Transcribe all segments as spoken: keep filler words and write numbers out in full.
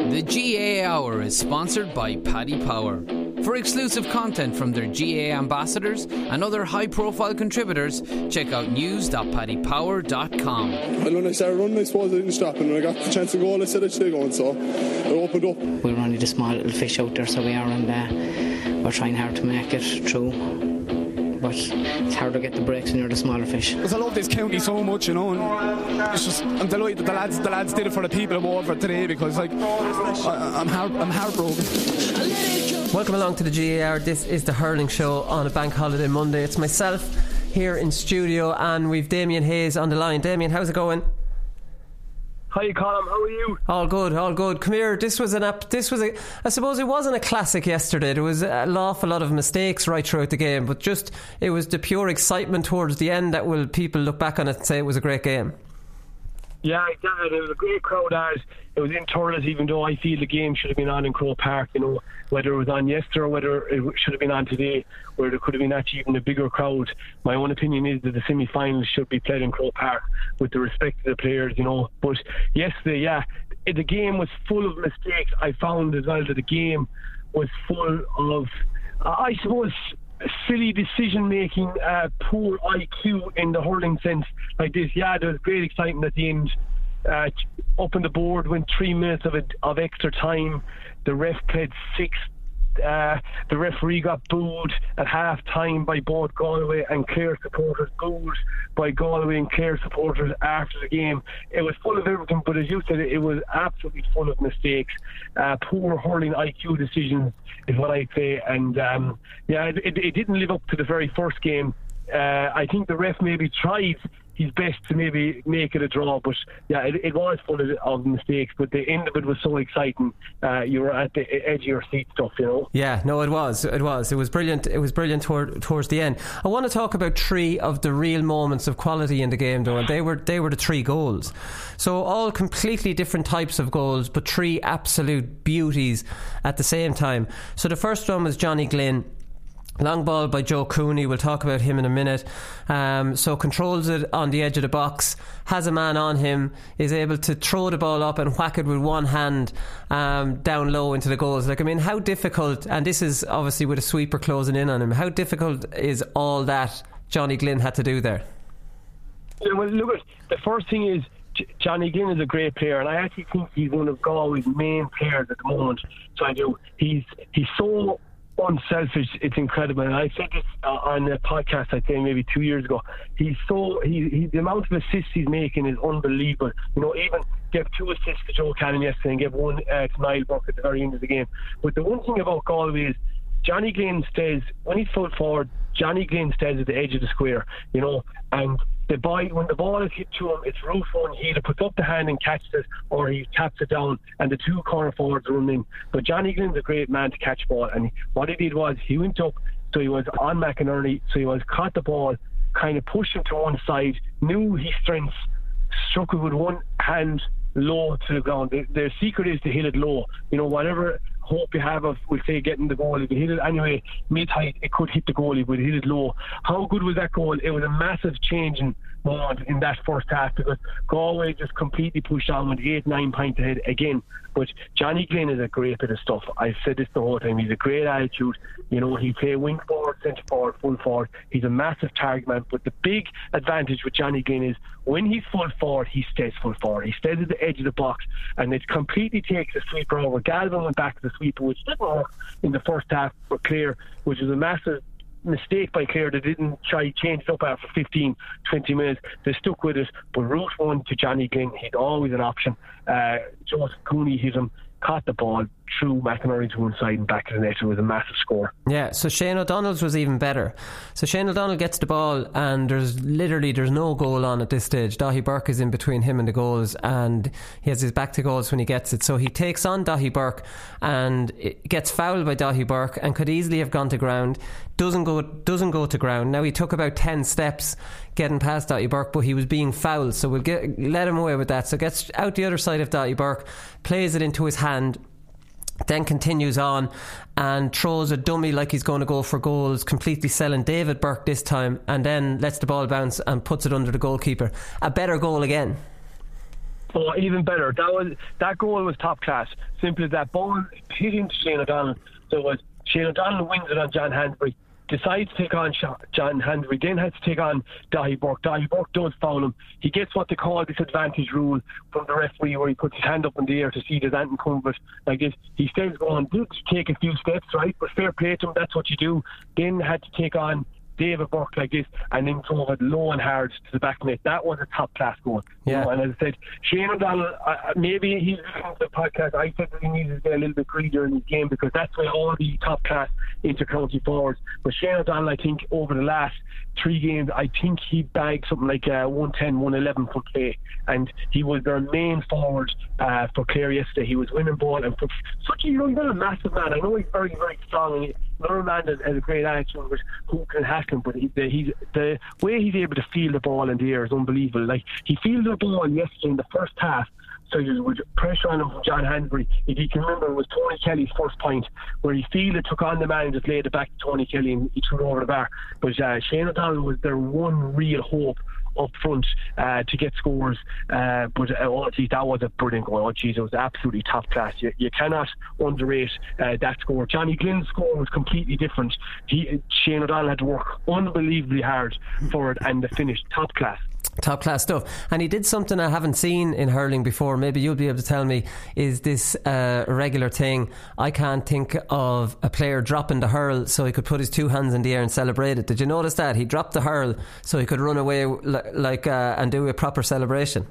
The G A A Hour is sponsored by Paddy Power. For exclusive content from their G A A ambassadors and other high-profile contributors, check out news dot paddy power dot com. And when I started running, I suppose I didn't stop, and when I got the chance to go, I said I'd stay going, so I opened up. We were only the small little fish out there, so we are, and uh, we're trying hard to make it through. But it's hard to get the breaks when you're the smaller fish. Because I love this county so much, you know, and it's just, I'm delighted that the lads, the lads did it for the people of Waterford today, because like I, I'm heart, I'm heartbroken. Welcome along to the G A R. This is the hurling show on a bank holiday Monday. It's myself here in studio, and we've Damien Hayes on the line. Damien, how's it going? Hi Colin, how are you? All good, all good. Come here. This was an up. This was a. I suppose it wasn't a classic yesterday. There was an awful lot of mistakes right throughout the game, but just it was the pure excitement towards the end that will people look back on it and say it was a great game. Yeah, exactly. It was a great crowd. As it was in Thurles, even though I feel the game should have been on in Croke Park. You know, whether it was on yesterday or whether it should have been on today, where there could have been actually even a bigger crowd. My own opinion is that the semi-finals should be played in Croke Park with the respect of the players. You know, but yesterday, yeah, the game was full of mistakes. I found as well that the game was full of, uh, I suppose, silly decision making, uh, poor I Q in the hurling sense like this. Yeah, there was great excitement at the end. Uh, up on the board went three minutes of it, of extra time. The ref played six. Uh, the referee got booed at half time by both Galway and Clare supporters, booed by Galway and Clare supporters after the game. It was full of everything, but as you said, it was absolutely full of mistakes. Uh, poor hurling I Q decisions is what I'd say, and um, yeah, it, it, it didn't live up to the very first game. Uh, I think the ref maybe tried his best to maybe make it a draw, but yeah, it, it was full of, of mistakes, but the end of it was so exciting. Uh, you were at the edge of your seat stuff, you know. Yeah, no, it was it was it was brilliant. It was brilliant toward, towards the end. I want to talk about three of the real moments of quality in the game, though, and they were they were the three goals. So all completely different types of goals, but three absolute beauties at the same time. So the first one was Johnny Glynn. Long ball by Joe Cooney. We'll talk about him in a minute. Um, so controls it on the edge of the box, has a man on him, is able to throw the ball up and whack it with one hand um, down low into the goals. Like, I mean, how difficult, and this is obviously with a sweeper closing in on him, how difficult is all that Johnny Glynn had to do there? Yeah, well, look, at the first thing is J- Johnny Glynn is a great player, and I actually think he's one of Galway's main players at the moment. So I do. He's he's so unselfish, it's incredible. And I said this uh, on a podcast, I'd say maybe two years ago. He's so he, he the amount of assists he's making is unbelievable. You know, even gave two assists to Joe Cannon yesterday and gave one uh, to Niall Burke at the very end of the game. But the one thing about Galway is Johnny Glynn stays, when he's full forward, Johnny Glynn stays at the edge of the square, you know, and the ball, when the ball is hit to him, it's route one. He either puts up the hand and catches it, or he taps it down, and the two corner forwards run in. But Johnny Glynn's a great man to catch ball, and what he did was he went up, so he was on McInerney, so he was caught the ball, kind of pushed him to one side, knew his strengths, struck it with one hand low to the ground. The, the secret is to hit it low. You know, whatever hope you have of, we'll say, getting the goal, if you hit it anyway mid-height, it could hit the goalie, but hit it low. How good was that goal? It was a massive change in moment in that first half, because Galway just completely pushed on with eight, nine points ahead again. But Johnny Glynn is a great bit of stuff. I've said this the whole time. He's a great attitude. You know, he play wing forward, centre forward, full forward. He's a massive target man. But the big advantage with Johnny Glynn is when he's full forward, he stays full forward. He stays at the edge of the box, and it completely takes the sweeper over. Galvin went back to the sweeper, which didn't work in the first half for Clare, which was a massive mistake by Clare. They didn't try to change it up after fifteen, twenty minutes. They stuck with it. But route one to Johnny Glynn, he'd always an option. Uh, Joseph Cooney hit him, caught the ball, threw McInerney to one side and back to the net. It was a massive score. Yeah, so Shane O'Donnell's was even better. So Shane O'Donnell gets the ball, and there's literally there's no goal on at this stage. Dahi Burke is in between him and the goals, and he has his back to goals when he gets it. So he takes on Dahi Burke and it gets fouled by Dahi Burke and could easily have gone to ground. Doesn't go doesn't go to ground. Now, he took about ten steps getting past Dahi Burke, but he was being fouled, so we'll get, let him away with that. So gets out the other side of Dahi Burke, plays it into his hand, then continues on and throws a dummy like he's going to go for goals, completely selling David Burke this time, and then lets the ball bounce and puts it under the goalkeeper. A better goal again. Oh, even better. That was that goal was top class. Simply that ball hit into Shane O'Donnell. So it was Shane O'Donnell wins it on John Hansbury, decides to take on John Hansbury, then has to take on Dahi Burke. Dahi Burke does foul him. He gets what they call disadvantage rule from the referee, where he puts his hand up in the air to see does anything come of it like this. He stays going, did take a few steps, right? But fair play to him, that's what you do. Then had to take on David Burke like this, and then drove it low and hard to the back net. That was a top class goal. Yeah. You know, and as I said, Shane O'Donnell, uh, maybe he's listening to the podcast. I said that he needs to get a little bit greedier in his game, because that's why all the top class inter-county forwards. But Shane O'Donnell, I think over the last three games, I think he bagged something like uh, one ten, one eleven for play, and he was their main forward uh, for Clare yesterday. He was winning ball, and for such a young man, a massive man. I know he's very, very strong, and another man that has a great attitude, but who can hack him? But he, the, he's, the way he's able to feel the ball in the air is unbelievable. Like, he fielded the ball yesterday in the first half, so there was pressure on him from John Hansbury. If you can remember, it was Tony Kelly's first point, where he fielded, took on the man and just laid it back to Tony Kelly, and he threw it over the bar. But uh, Shane O'Donnell was their one real hope up front uh, to get scores, uh, but uh, oh geez, that was a brilliant goal. Oh geez, it was absolutely top class. You, you cannot underrate uh, that score. Johnny Glynn's score was completely different. He, Shane O'Donnell had to work unbelievably hard for it, and the finish top class. Top class stuff. And he did something I haven't seen in hurling before. Maybe you'll be able to tell me. Is this uh, a regular thing? I can't think of a player dropping the hurl so he could put his two hands in the air and celebrate it. Did you notice that? He dropped the hurl so he could run away like uh, and do a proper celebration.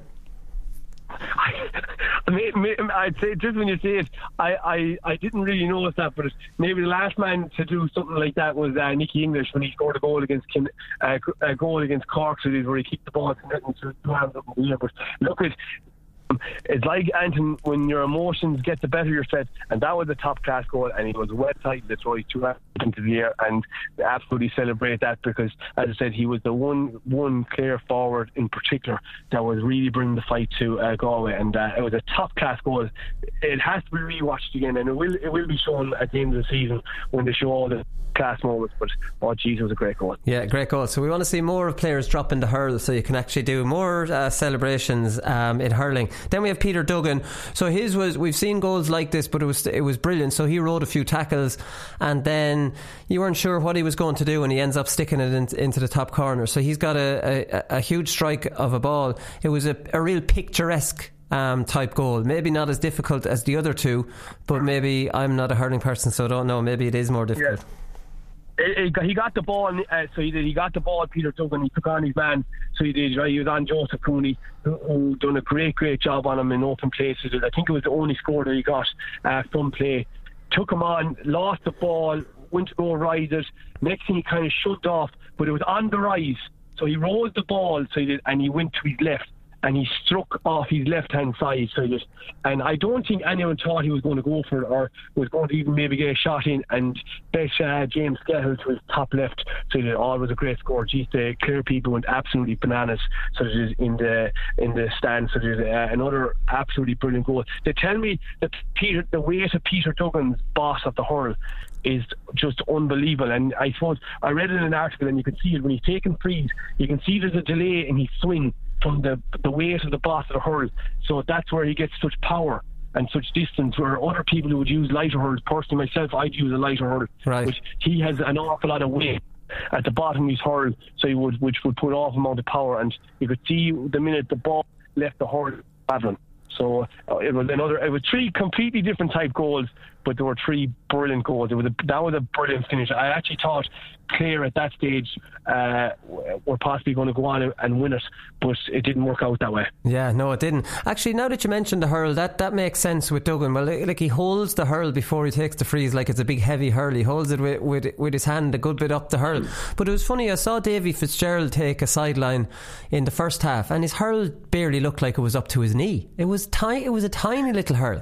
I'd say, just when you say it, I, I, I didn't really notice that, but maybe the last man to do something like that was uh, Nicky English, when he scored a goal against Kin, uh, a goal against Cork, so where he kicked the ball and two hands up in the air. But look at, it's like, Anton, when your emotions get the better of your set, and that was a top class goal, and he was well tight to throw his two hands into the air and absolutely celebrate that, because as I said, he was the one one clear forward in particular that was really bringing the fight to uh, Galway, and uh, it was a top class goal. It has to be rewatched again, and it will it will be shown at the end of the season when they show all the class moments. But oh geez, it was a great goal. Yeah, great goal. So we want to see more of players dropping the hurl, so you can actually do more uh, celebrations um, in hurling. Then we have Peter Duggan. So his was, we've seen goals like this, but it was it was brilliant. So he rode a few tackles, and then you weren't sure what he was going to do, and he ends up sticking it in, into the top corner. So he's got a, a, a huge strike of a ball. It was a, a real picturesque Um, type goal. Maybe not as difficult as the other two, but maybe I'm not a hurling person, so I don't know. Maybe it is more difficult. Yeah. He got the ball, uh, so he did. He got the ball, Peter Duggan. He took on his man, so he did. Right, he was on Joseph Cooney, who, who done a great, great job on him in open places. I think it was the only score that he got uh, from play. Took him on, lost the ball, went to go ride it. Next thing, he kind of shoved off, but it was on the rise, so he rose the ball, so he did, and he went to his left, and he struck off his left-hand side. So just, and I don't think anyone thought he was going to go for it, or was going to even maybe get a shot in, and bet uh, James Skehill to his top left. So it all was a great score. Geez, the Clare people went absolutely bananas. So it is in the in the stand. So there's uh, another absolutely brilliant goal. They tell me that Peter, the weight of Peter Duggan's boss of the hurl is just unbelievable. And I suppose I read it in an article, and you can see it when he's taking frees. You can see there's a delay in his swing from the the weight of the boss of the hurl, so that's where he gets such power and such distance, where other people who would use lighter hurls, personally myself, I'd use a lighter hurl, right. Which he has an awful lot of weight at the bottom of his hurl, so he would, which would put off amount of power, and you could see the minute the ball left the hurl traveling. So uh, it was another. It was three completely different type goals, but there were three brilliant goals. It was a, that was a brilliant finish. I actually thought Clare at that stage uh, were possibly going to go on and win it, but it didn't work out that way. Yeah, no, it didn't. Actually, now that you mentioned the hurl, that, that makes sense with Duggan. Well, like, he holds the hurl before he takes the freeze, like it's a big heavy hurl. He holds it with, with, with his hand a good bit up the hurl. But it was funny, I saw Davy Fitzgerald take a sideline in the first half, and his hurl barely looked like it was up to his knee. It was tiny. It was a tiny little hurl.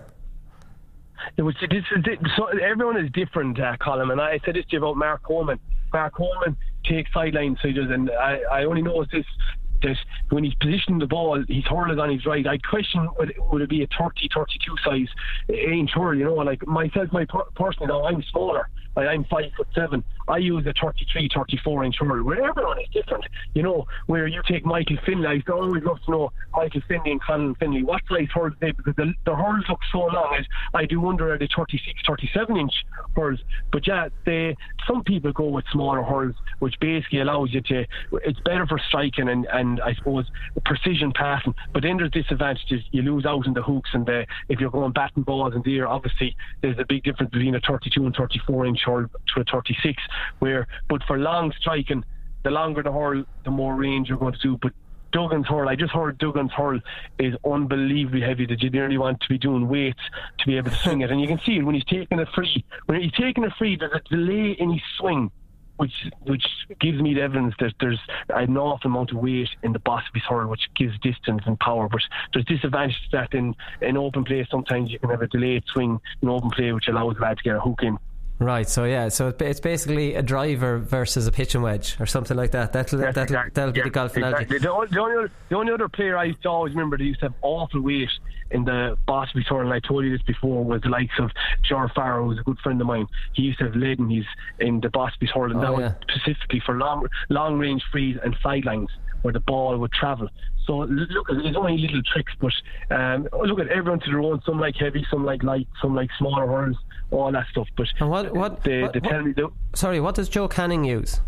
It was. This is so everyone is different, uh, Colin. And I said this to you about Mark Coleman. Mark Coleman takes sideline, so he does, and I, I only noticed this. That when he's positioning the ball, his hurl is on his right. I question would, would it be a thirty, thirty-two size inch hurl, you know, like myself, my per- personally, now I'm smaller, I, I'm five foot seven. I use a thirty-three, thirty-four inch hurl, where everyone is different. You know, where you take Michael Finlay, I used to always love to know Michael Finlay and Colin Finlay, what size hurls they, because the, the hurls look so long. I, I do wonder are they thirty-six, thirty-seven inch hurls. But yeah, they, some people go with smaller hurls, which basically allows you to, it's better for striking and, and I suppose precision passing. But then there's disadvantages. You lose out in the hooks, and the, if you're going batting balls in the air, obviously there's a big difference between a thirty-two and thirty-four inch hurl to a thirty-six. Where, but for long striking, the longer the hurl, the more range you're going to do. But Duggan's hurl, I just heard Duggan's hurl is unbelievably heavy, that you nearly want to be doing weights to be able to swing it. And you can see it when he's taking a free. When he's taking a free, there's a delay in his swing, which which gives me the evidence that there's an awful amount of weight in the boss of his hurl, which gives distance and power. But there's disadvantage to that in, in open play. Sometimes you can have a delayed swing in open play, which allows the lad to get a hook in. Right, so yeah, so it's basically a driver versus a pitching wedge or something like that. That'll, that'll, exactly. that'll be yeah, the golf analogy. Exactly. The, only, the, only other, the only other player I used to always remember that used to have awful weight in the Bosby tour, and I told you this before, was the likes of Jar Farrow, who's a good friend of mine. He used to have lead in, his, in the Bosby tour, and oh, that yeah. was specifically for long, long range frees and sidelines where the ball would travel. So look, there's only little tricks, but um, look at everyone to their own. Some like heavy, some like light, some like smaller hurls, all that stuff. But and what, what, they, what, they tell what, me that, sorry, what does Joe Canning use?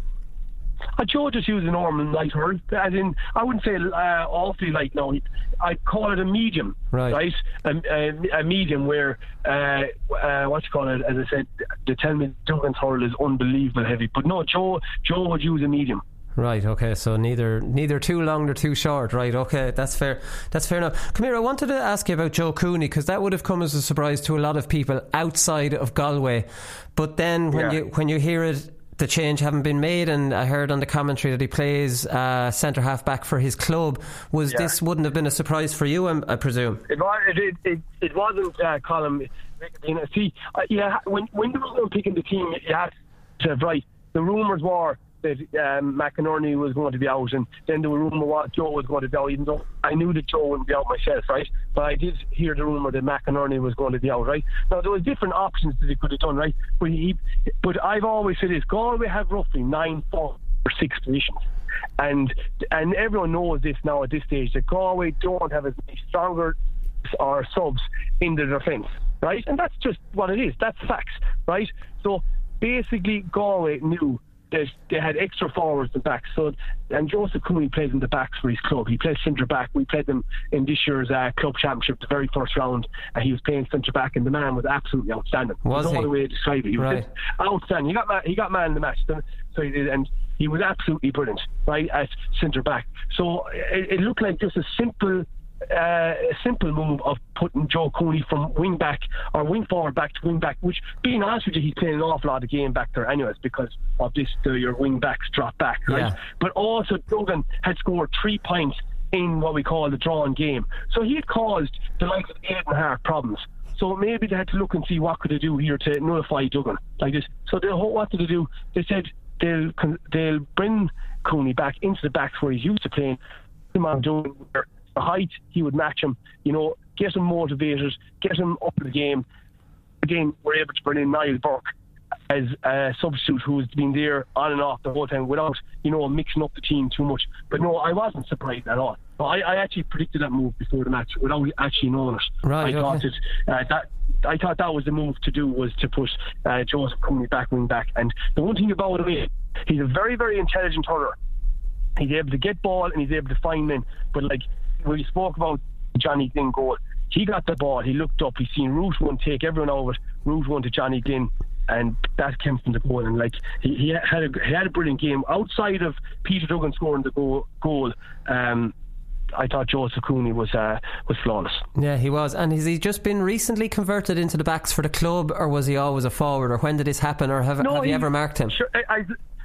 Uh, Joe just uses a normal light hurl, as in, I wouldn't say uh, awfully light. No, I'd call it a medium, right? right? A, a, a medium where, uh, uh, what you call it? As I said, they tell me Duggan's hurl is unbelievable heavy, but no, Joe Joe would use a medium. Right, okay, so neither neither too long nor too short. Right, okay, that's fair. That's fair enough. Come here, I wanted to ask you about Joe Cooney, because that would have come as a surprise to a lot of people outside of Galway. But then when yeah. you when you hear it, the change having been made, and I heard on the commentary that he plays uh, centre half back for his club. Was yeah. this wouldn't have been a surprise for you, I, I presume? It it it, it, it wasn't, uh, Colin. You know, see, uh, yeah, when when they were picking the team, you had to right. The rumours were that um, McInerney was going to be out, and then the rumour was Joe was going to be out, even though I knew that Joe wouldn't be out myself, right? But I did hear the rumour that McInerney was going to be out, right? Now, there was different options that he could have done, right? But he, but I've always said this: Galway have roughly nine, four, or six positions, and and everyone knows this now at this stage, that Galway don't have as many stronger or subs in the defence, right? And that's just what it is. That's facts, right? So basically, Galway knew that they had extra forwards and backs. So, and Joseph Cooney plays in the backs for his club. He plays centre back. We played them in this year's uh, club championship, the very first round, and he was playing centre back, and the man was absolutely outstanding. Was There's he? no other way to describe it. He was right. outstanding. He got man, he got man in the match, so he did, and he was absolutely brilliant, right, at centre back. So it, it looked like just a simple. Uh, a simple move of putting Joe Cooney from wing back or wing forward back to wing back, which, being honest with you, he's playing an awful lot of game back there anyways because of this, the, your wing backs drop back, right? Yeah. But also Duggan had scored three points in what we call the drawn game, so he had caused the likes of Aidan Hart problems. So maybe they had to look and see what could they do here to nullify Duggan like this. So they what did they do? They said they'll they'll bring Cooney back into the backs where he's used to playing. Him on Duggan. The height, he would match him, you know, get him motivated, get him up in the game. Again, we're able to bring in Niall Burke as a substitute who's been there on and off the whole time without, you know, mixing up the team too much. But no, I wasn't surprised at all. I, I actually predicted that move before the match without actually knowing it. Right, I okay. thought it, uh, that I thought that was the move to do, was to put uh, Joseph Cooney back wing back. And the one thing about him is he's a very, very intelligent hurler. He's able to get ball and he's able to find men. But like we spoke about Johnny Glynn goal, he got the ball, he looked up, he seen Route one take everyone over, Route one to Johnny Glynn, and that came from the goal. And like he, he had a he had a brilliant game outside of Peter Duggan scoring the goal. goal um, I thought Joseph Cooney was uh, was flawless. Yeah, he was. And has he just been recently converted into the backs for the club, or was he always a forward, or when did this happen, or have, no, have he, you ever marked him? Sure, I,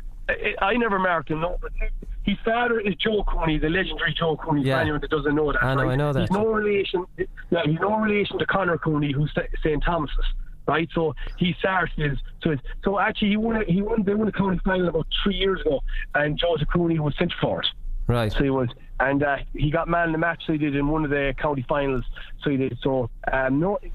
I, I never marked him, no, but his father is Joe Cooney, the legendary Joe Cooney. Yeah. For anyone that doesn't know that, I know, right? I know that. He's no relation. Yeah, he's no relation to Conor Cooney, who's Saint Thomas's, right? So he started his. So, so actually, he won. He won. They won a county final about three years ago, and Joseph Cooney was centre forward. Right. So he was, and uh, he got man in the match. So he did in one of the county finals. So he did. So um, no.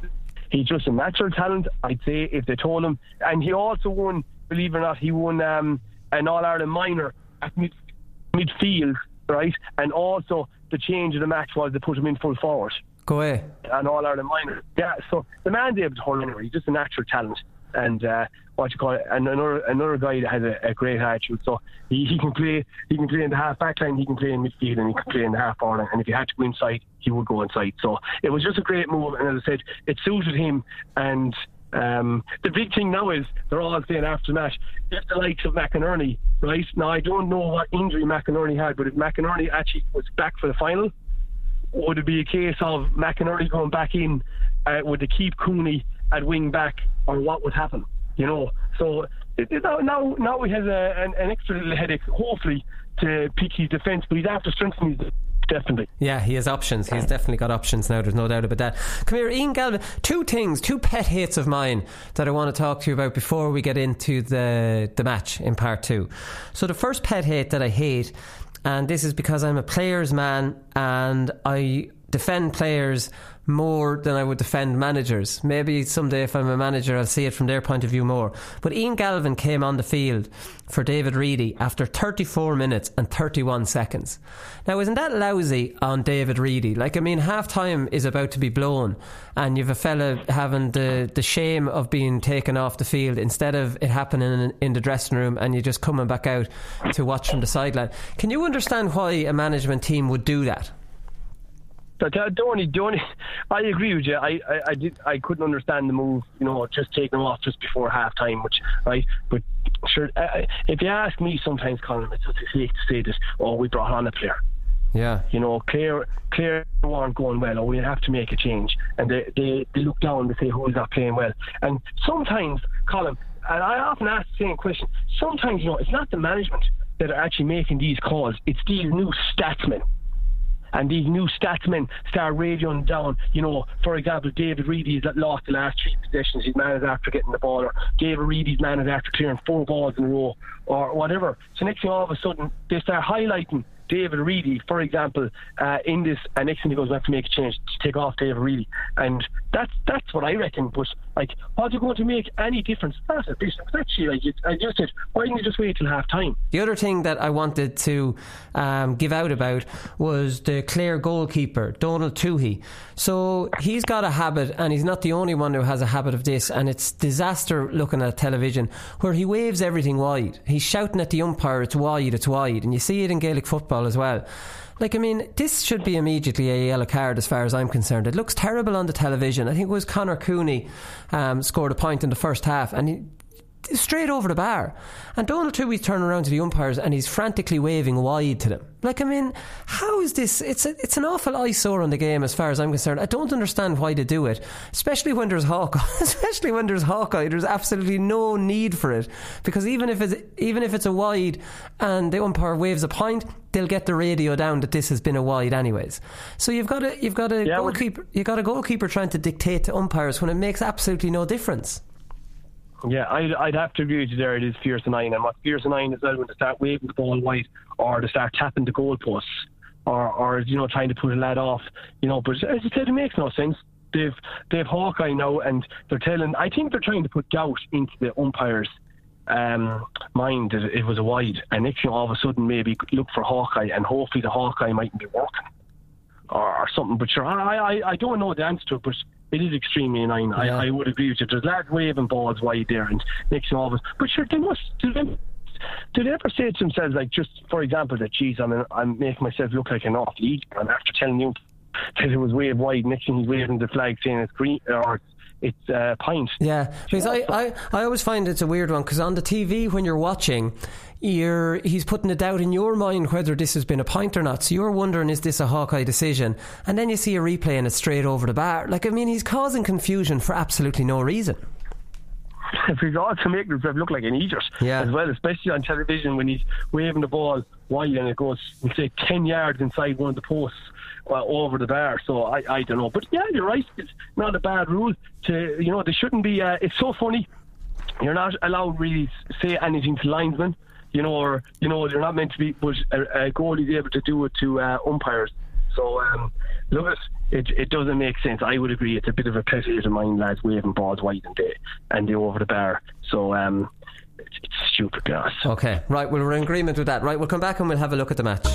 he's just a natural talent, I'd say, if they told him. And he also won, believe it or not, he won um, an All-Ireland minor at mid- midfield, right? And also the change of the match was they put him in full forward. Go away. An All-Ireland minor. Yeah, so the man's able to hurl anyway. He's just a natural talent. And uh, what you call it, and another another guy that has a, a great attitude. So he, he can play he can play in the half back line, he can play in midfield, and he can play in the half forward line. And if he had to go inside, he would go inside. So it was just a great move, and as I said, it suited him. And um, the big thing now is they're all saying after the match, if the likes of McInerney, right? Now I don't know what injury McInerney had, but if McInerney actually was back for the final, would it be a case of McInerney going back in? Uh, would they keep Cooney at wing back, or what would happen? You know, so it, it, now now now he has a, an, an extra little headache, hopefully, to pick his defence, but he's after strengthening his. Definitely. Yeah, he has options. He's definitely got options now. There's no doubt about that. Come here, Ian Galvin. Two things, two pet hates of mine that I want to talk to you about before we get into the the match in part two. So the first pet hate that I hate, and this is because I'm a players man and I defend players more than I would defend managers. Maybe someday if I'm a manager I'll see it from their point of view more. But Ian Galvin came on the field for David Reedy after thirty-four minutes and thirty-one seconds. Now isn't that lousy on David Reedy? Like, I mean, half time is about to be blown and you've a fella having the, the shame of being taken off the field instead of it happening in, in the dressing room, and you're just coming back out to watch from the sideline. Can you understand why a management team would do that? But uh, Donny, Donny, I agree with you. I, I, I did. I couldn't understand the move. You know, just taking him off just before half time, which right. But sure, uh, if you ask me, sometimes, Colin, it's just safe to say that. Oh, we brought on a player. Yeah. You know, Clare, Clare weren't going well. Oh, we have to make a change, and they, they, they look down and they say who's not playing well. And sometimes, Colin, and I often ask the same question. Sometimes, you know, it's not the management that are actually making these calls. It's these new statsmen. And these new statsmen start radioing down, you know, for example, David Reedy's lost the last three possessions. His man is after getting the ball, or David Reedy's man is after clearing four balls in a row, or whatever. So next thing, all of a sudden, they start highlighting David Reedy, for example, uh, in this, and next thing he goes, we have to make a change to take off David Reedy. And that's that's what I reckon. But, like, how's it going to make any difference? That's a bit, actually, like, I just said, why didn't you just wait till half time? The other thing that I wanted to um, give out about was the Clare goalkeeper, Donald Toohey. So he's got a habit, and he's not the only one who has a habit of this, and it's disaster looking at television, where he waves everything wide. He's shouting at the umpire, it's wide, it's wide, and you see it in Gaelic football as well. Like, I mean, this should be immediately a yellow card as far as I'm concerned. It looks terrible on the television. I think it was Conor Cooney um, scored a point in the first half, and he straight over the bar, and Donald Toohey's turning around to the umpires and he's frantically waving wide to them. Like, I mean, how is this? It's a, it's an awful eyesore on the game as far as I'm concerned. I don't understand why they do it, especially when there's Hawkeye. especially when there's Hawkeye, there's absolutely no need for it, because even if it's even if it's a wide and the umpire waves a point, they'll get the radio down that this has been a wide anyways. So you've got a you've got a yeah, goalkeeper you've got a goalkeeper trying to dictate to umpires when it makes absolutely no difference. Yeah, I'd, I'd have to agree with you there. It is fierce and nine, and what fierce and nine is that when they start waving the ball wide, or they start tapping the goalposts, or, or you know, trying to put a lad off, you know. But as I said, it makes no sense. They've they've Hawkeye now, and they're telling. I think they're trying to put doubt into the umpires' um, mind that it was a wide, and next thing all of a sudden maybe look for Hawkeye, and hopefully the Hawkeye mightn't be working, or, or something. But sure, I, I I don't know the answer to it, but it is extremely annoying. Yeah. I, I would agree with you. There's lads waving balls wide there, and next to all of us. But sure, they must. Do they, do they ever say to themselves, like, just for example, that, geez, I'm, I'm making myself look like an off-league, and after telling you that it was waved wide, next thing he's waving the flag saying it's green, or it's uh, pint. Yeah, because I, I, I always find it's a weird one, because on the T V when you're watching, you're he's putting a doubt in your mind whether this has been a pint or not, so you're wondering, is this a Hawkeye decision? And then you see a replay and it's straight over the bar. Like, I mean, he's causing confusion for absolutely no reason. If he's also making himself look like an idiot, yeah, as well, especially on television when he's waving the ball wide and it goes, say, ten yards inside one of the posts uh, over the bar. So I, I don't know, but yeah, you're right. It's not a bad rule. To you know, they shouldn't be. Uh, it's so funny. You're not allowed really say anything to linesmen, you know, or you know, they're not meant to be. But a, a goalie is able to do it to uh, umpires. So um, look, it it doesn't make sense. I would agree. It's a bit of a pet hate of mine, lads, waving balls wide and they and they over the bar. So um, it's, it's stupid, guys. Okay, right. Well, we're in agreement with that. Right, we'll come back and we'll have a look at the match.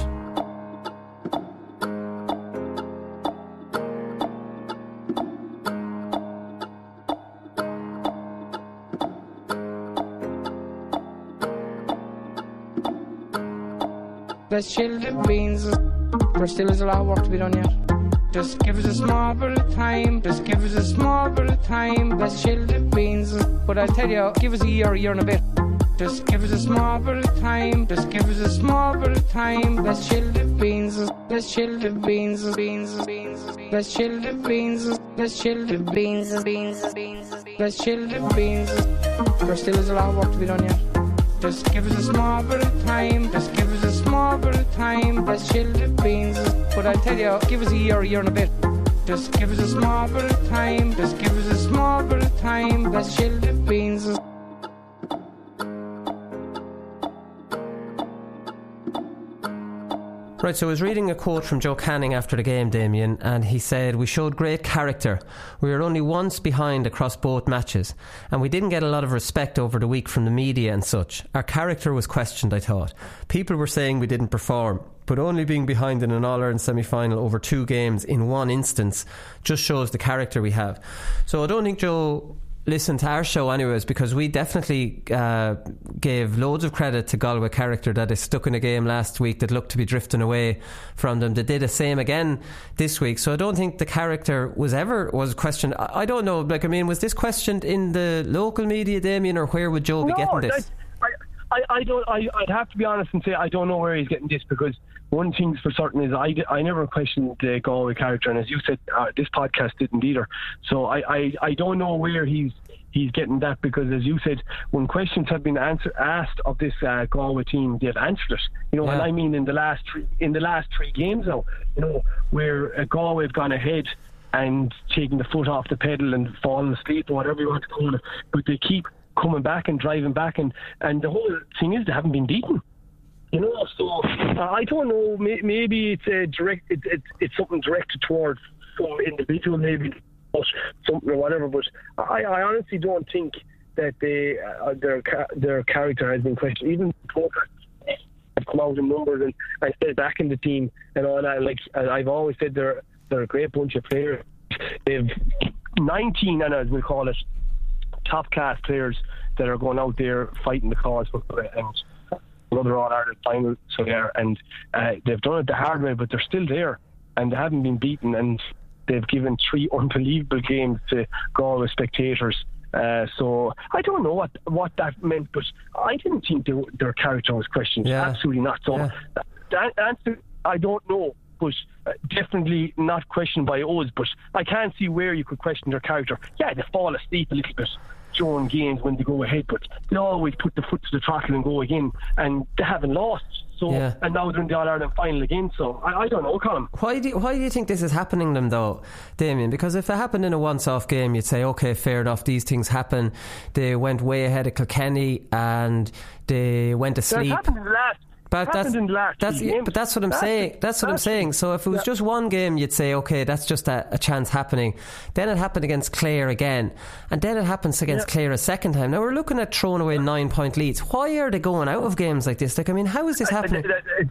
Let's chill the beans. There still is a lot of work to be done yet. Just give us a small bit of time. Just give us a small bit of time. Let's chill the beans. But I tell you, give us a year, a year and a bit. Just give us a small bit of time. Just give us a small bit of time. Let's chill the beans. Let's chill the beans. Beans, beans. Let's chill the beans. Let's chill the beans. Beans, beans. Let's chill the beans. There still is a lot of work to be done yet. Just give us a small bit of time. Just give us a small bit of time. Let's chill the beans. But I tell you, give us a year, a year and a bit. Just give us a small bit of time. Just give us a small bit of time. Let's chill the beans. Right, so I was reading a quote from Joe Canning after the game, Damien, and he said, "We showed great character. We were only once behind across both matches, and we didn't get a lot of respect over the week from the media and such. Our character was questioned, I thought. People were saying we didn't perform, but only being behind in an All-Ireland semi-final over two games in one instance just shows the character we have." So I don't think Joe listen to our show anyways, because we definitely uh, gave loads of credit to Galway character that is stuck in a game last week that looked to be drifting away from them. They did the same again this week, so I don't think the character was ever was questioned. I, I don't know, like I mean, was this questioned in the local media, Damien, or where would Joe be no, getting this? I, I, I don't I, I'd have to be honest and say I don't know where he's getting this, because one thing's for certain is I, I never questioned the Galway character, and as you said, uh, this podcast didn't either. So I, I, I don't know where he's he's getting that, because as you said, when questions have been answer, asked of this uh, Galway team, they've answered it. You know, yeah. And I mean in the last three in the last three games now, you know, where uh, Galway have gone ahead and taken the foot off the pedal and fallen asleep or whatever you want to call it, but they keep coming back and driving back, and, and the whole thing is they haven't been beaten. You know, so uh, I don't know. May, maybe it's a direct. It, it, it's something directed towards some individual, maybe something or whatever. But I, I honestly don't think that they uh, their their character has been questioned. Even Poker have come out in numbers and, and stayed back in the team and all that. Like I've always said, they're they're a great bunch of players. They've nineteen, and as we call it, top class players that are going out there fighting the cause for and. Another All-Ireland final, so there, and uh, they've done it the hard way, but they're still there, and they haven't been beaten, and they've given three unbelievable games to Galway spectators. Uh, so I don't know what, what that meant, but I didn't think they, their character was questioned. Yeah. Absolutely not. So yeah. the answer, I don't know, but uh, definitely not questioned by us. But I can't see where you could question their character. Yeah, they fall asleep a little bit during games when they go ahead, but they always put the foot to the throttle and go again, and they haven't lost. So yeah. And now they're in the All-Ireland final again, so I, I don't know, Colin. Why do, you, why do you think this is happening to them though, Damien? Because if it happened in a once-off game, you'd say, okay, fair enough, these things happen. They went way ahead of Kilkenny and they went to sleep. That happened in the last But that's, that's yeah, but that's what I'm that's saying. That's what I'm saying. So if it was yeah. just one game, you'd say, okay, that's just a, a chance happening. Then it happened against Clare again, and then it happens against yeah. Clare a second time. Now we're looking at throwing away nine point leads. Why are they going out of games like this? Like, I mean, how is this happening? It, it,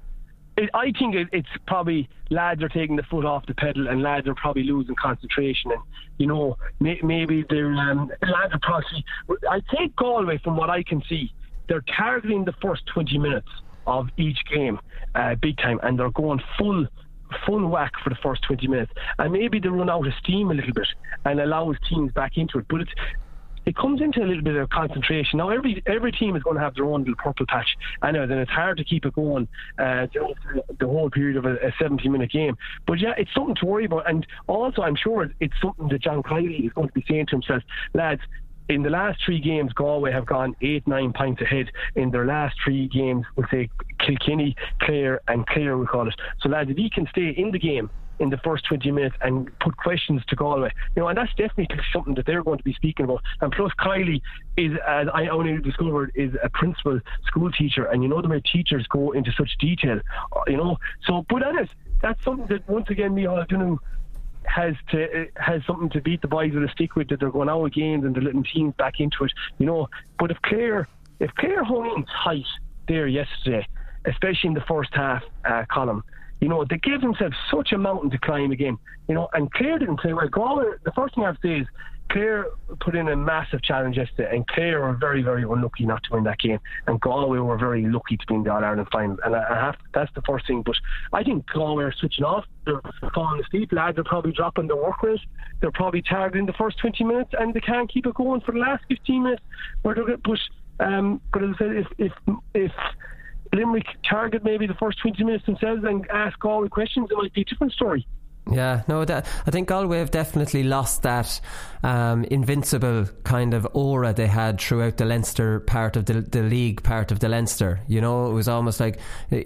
it, I think it, it's probably lads are taking the foot off the pedal, and lads are probably losing concentration, and you know, may, maybe they're um, lads are probably. I take Galway from what I can see. They're targeting the first twenty minutes of each game uh, big time, and they're going full full whack for the first twenty minutes, and maybe they run out of steam a little bit and allows teams back into it, but it's it comes into a little bit of concentration. Now every every team is going to have their own little purple patch, and then it's hard to keep it going uh, the whole period of a, a seventy minute game. But yeah, it's something to worry about, and also I'm sure it's something that John Kiley is going to be saying to himself, lads, in the last three games, Galway have gone eight, nine points ahead. In their last three games, we'll say Kilkenny, Clare, and Clare, we call it. So, lads, if he can stay in the game in the first twenty minutes and put questions to Galway, you know, and that's definitely something that they're going to be speaking about. And plus, Kiley is, as I only discovered, is a principal school teacher, and you know the way teachers go into such detail, you know. So, but that is that's something that once again we all do. has to has something to beat the boys with a stick with, that they're going out of games and they're letting teams back into it, you know. But if Clare if Clare hung in tight there yesterday, especially in the first half, uh, column, you know, they gave themselves such a mountain to climb again, you know, and Clare didn't play well. Galway, the first thing I have to say is Clare put in a massive challenge yesterday, and Clare were very, very unlucky not to win that game, and Galway were very lucky to be in the All-Ireland final, and I have that's the first thing. But I think Galway are switching off, they're falling asleep, lads are probably dropping their work rate, they're probably targeting the first twenty minutes, and they can't keep it going for the last fifteen minutes where they're, but, um, but as I said, if, if, if Limerick target maybe the first twenty minutes themselves and ask Galway questions, it might be a different story. Yeah, no, that, I think Galway have definitely lost that um, invincible kind of aura they had throughout the Leinster part of the, the league part of the Leinster. You know, it was almost like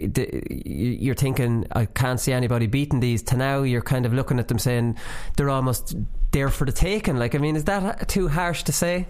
you're thinking, I can't see anybody beating these, to now you're kind of looking at them saying they're almost there for the taking. Like, I mean, is that too harsh to say?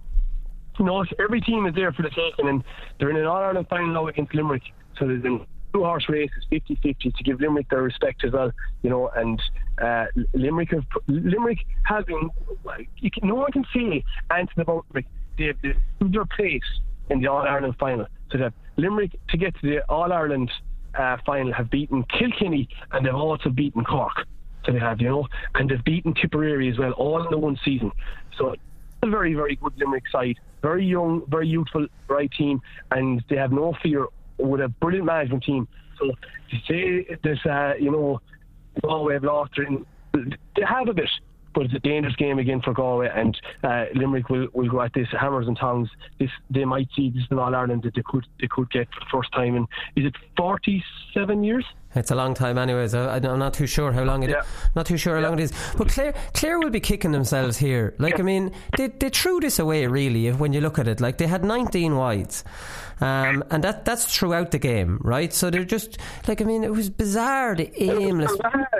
No, every team is there for the taking, and they're in an All-Ireland final now against Limerick, so there's an two horse race is fifty-fifty to give Limerick their respect as well, you know. And uh, Limerick have Limerick have been, you can, no one can say anything about Limerick. They've proved their place in the All-Ireland final. So that Limerick, to get to the All-Ireland uh, final, have beaten Kilkenny, and they've also beaten Cork. So they have, you know, and they've beaten Tipperary as well, all in the one season. So a very, very good Limerick side, very young, very youthful, right team, and they have no fear with a brilliant management team. So to say this, uh, you know, Galway have lost it, they have a bit, but it's a dangerous game again for Galway, and uh, Limerick will, will go at this hammers and tongs. This they might see this in All Ireland that they could they could get for the first time in, is it forty-seven years? It's a long time anyways. I, I'm not too sure how long it yeah. is. Not too sure how yeah. long it is. But Clare, Clare will be kicking themselves here. Like, yeah. I mean, they they threw this away really when you look at it. Like, they had nineteen wides. Um, and that that's throughout the game, right? So they're just, like, I mean, it was bizarre, the aimless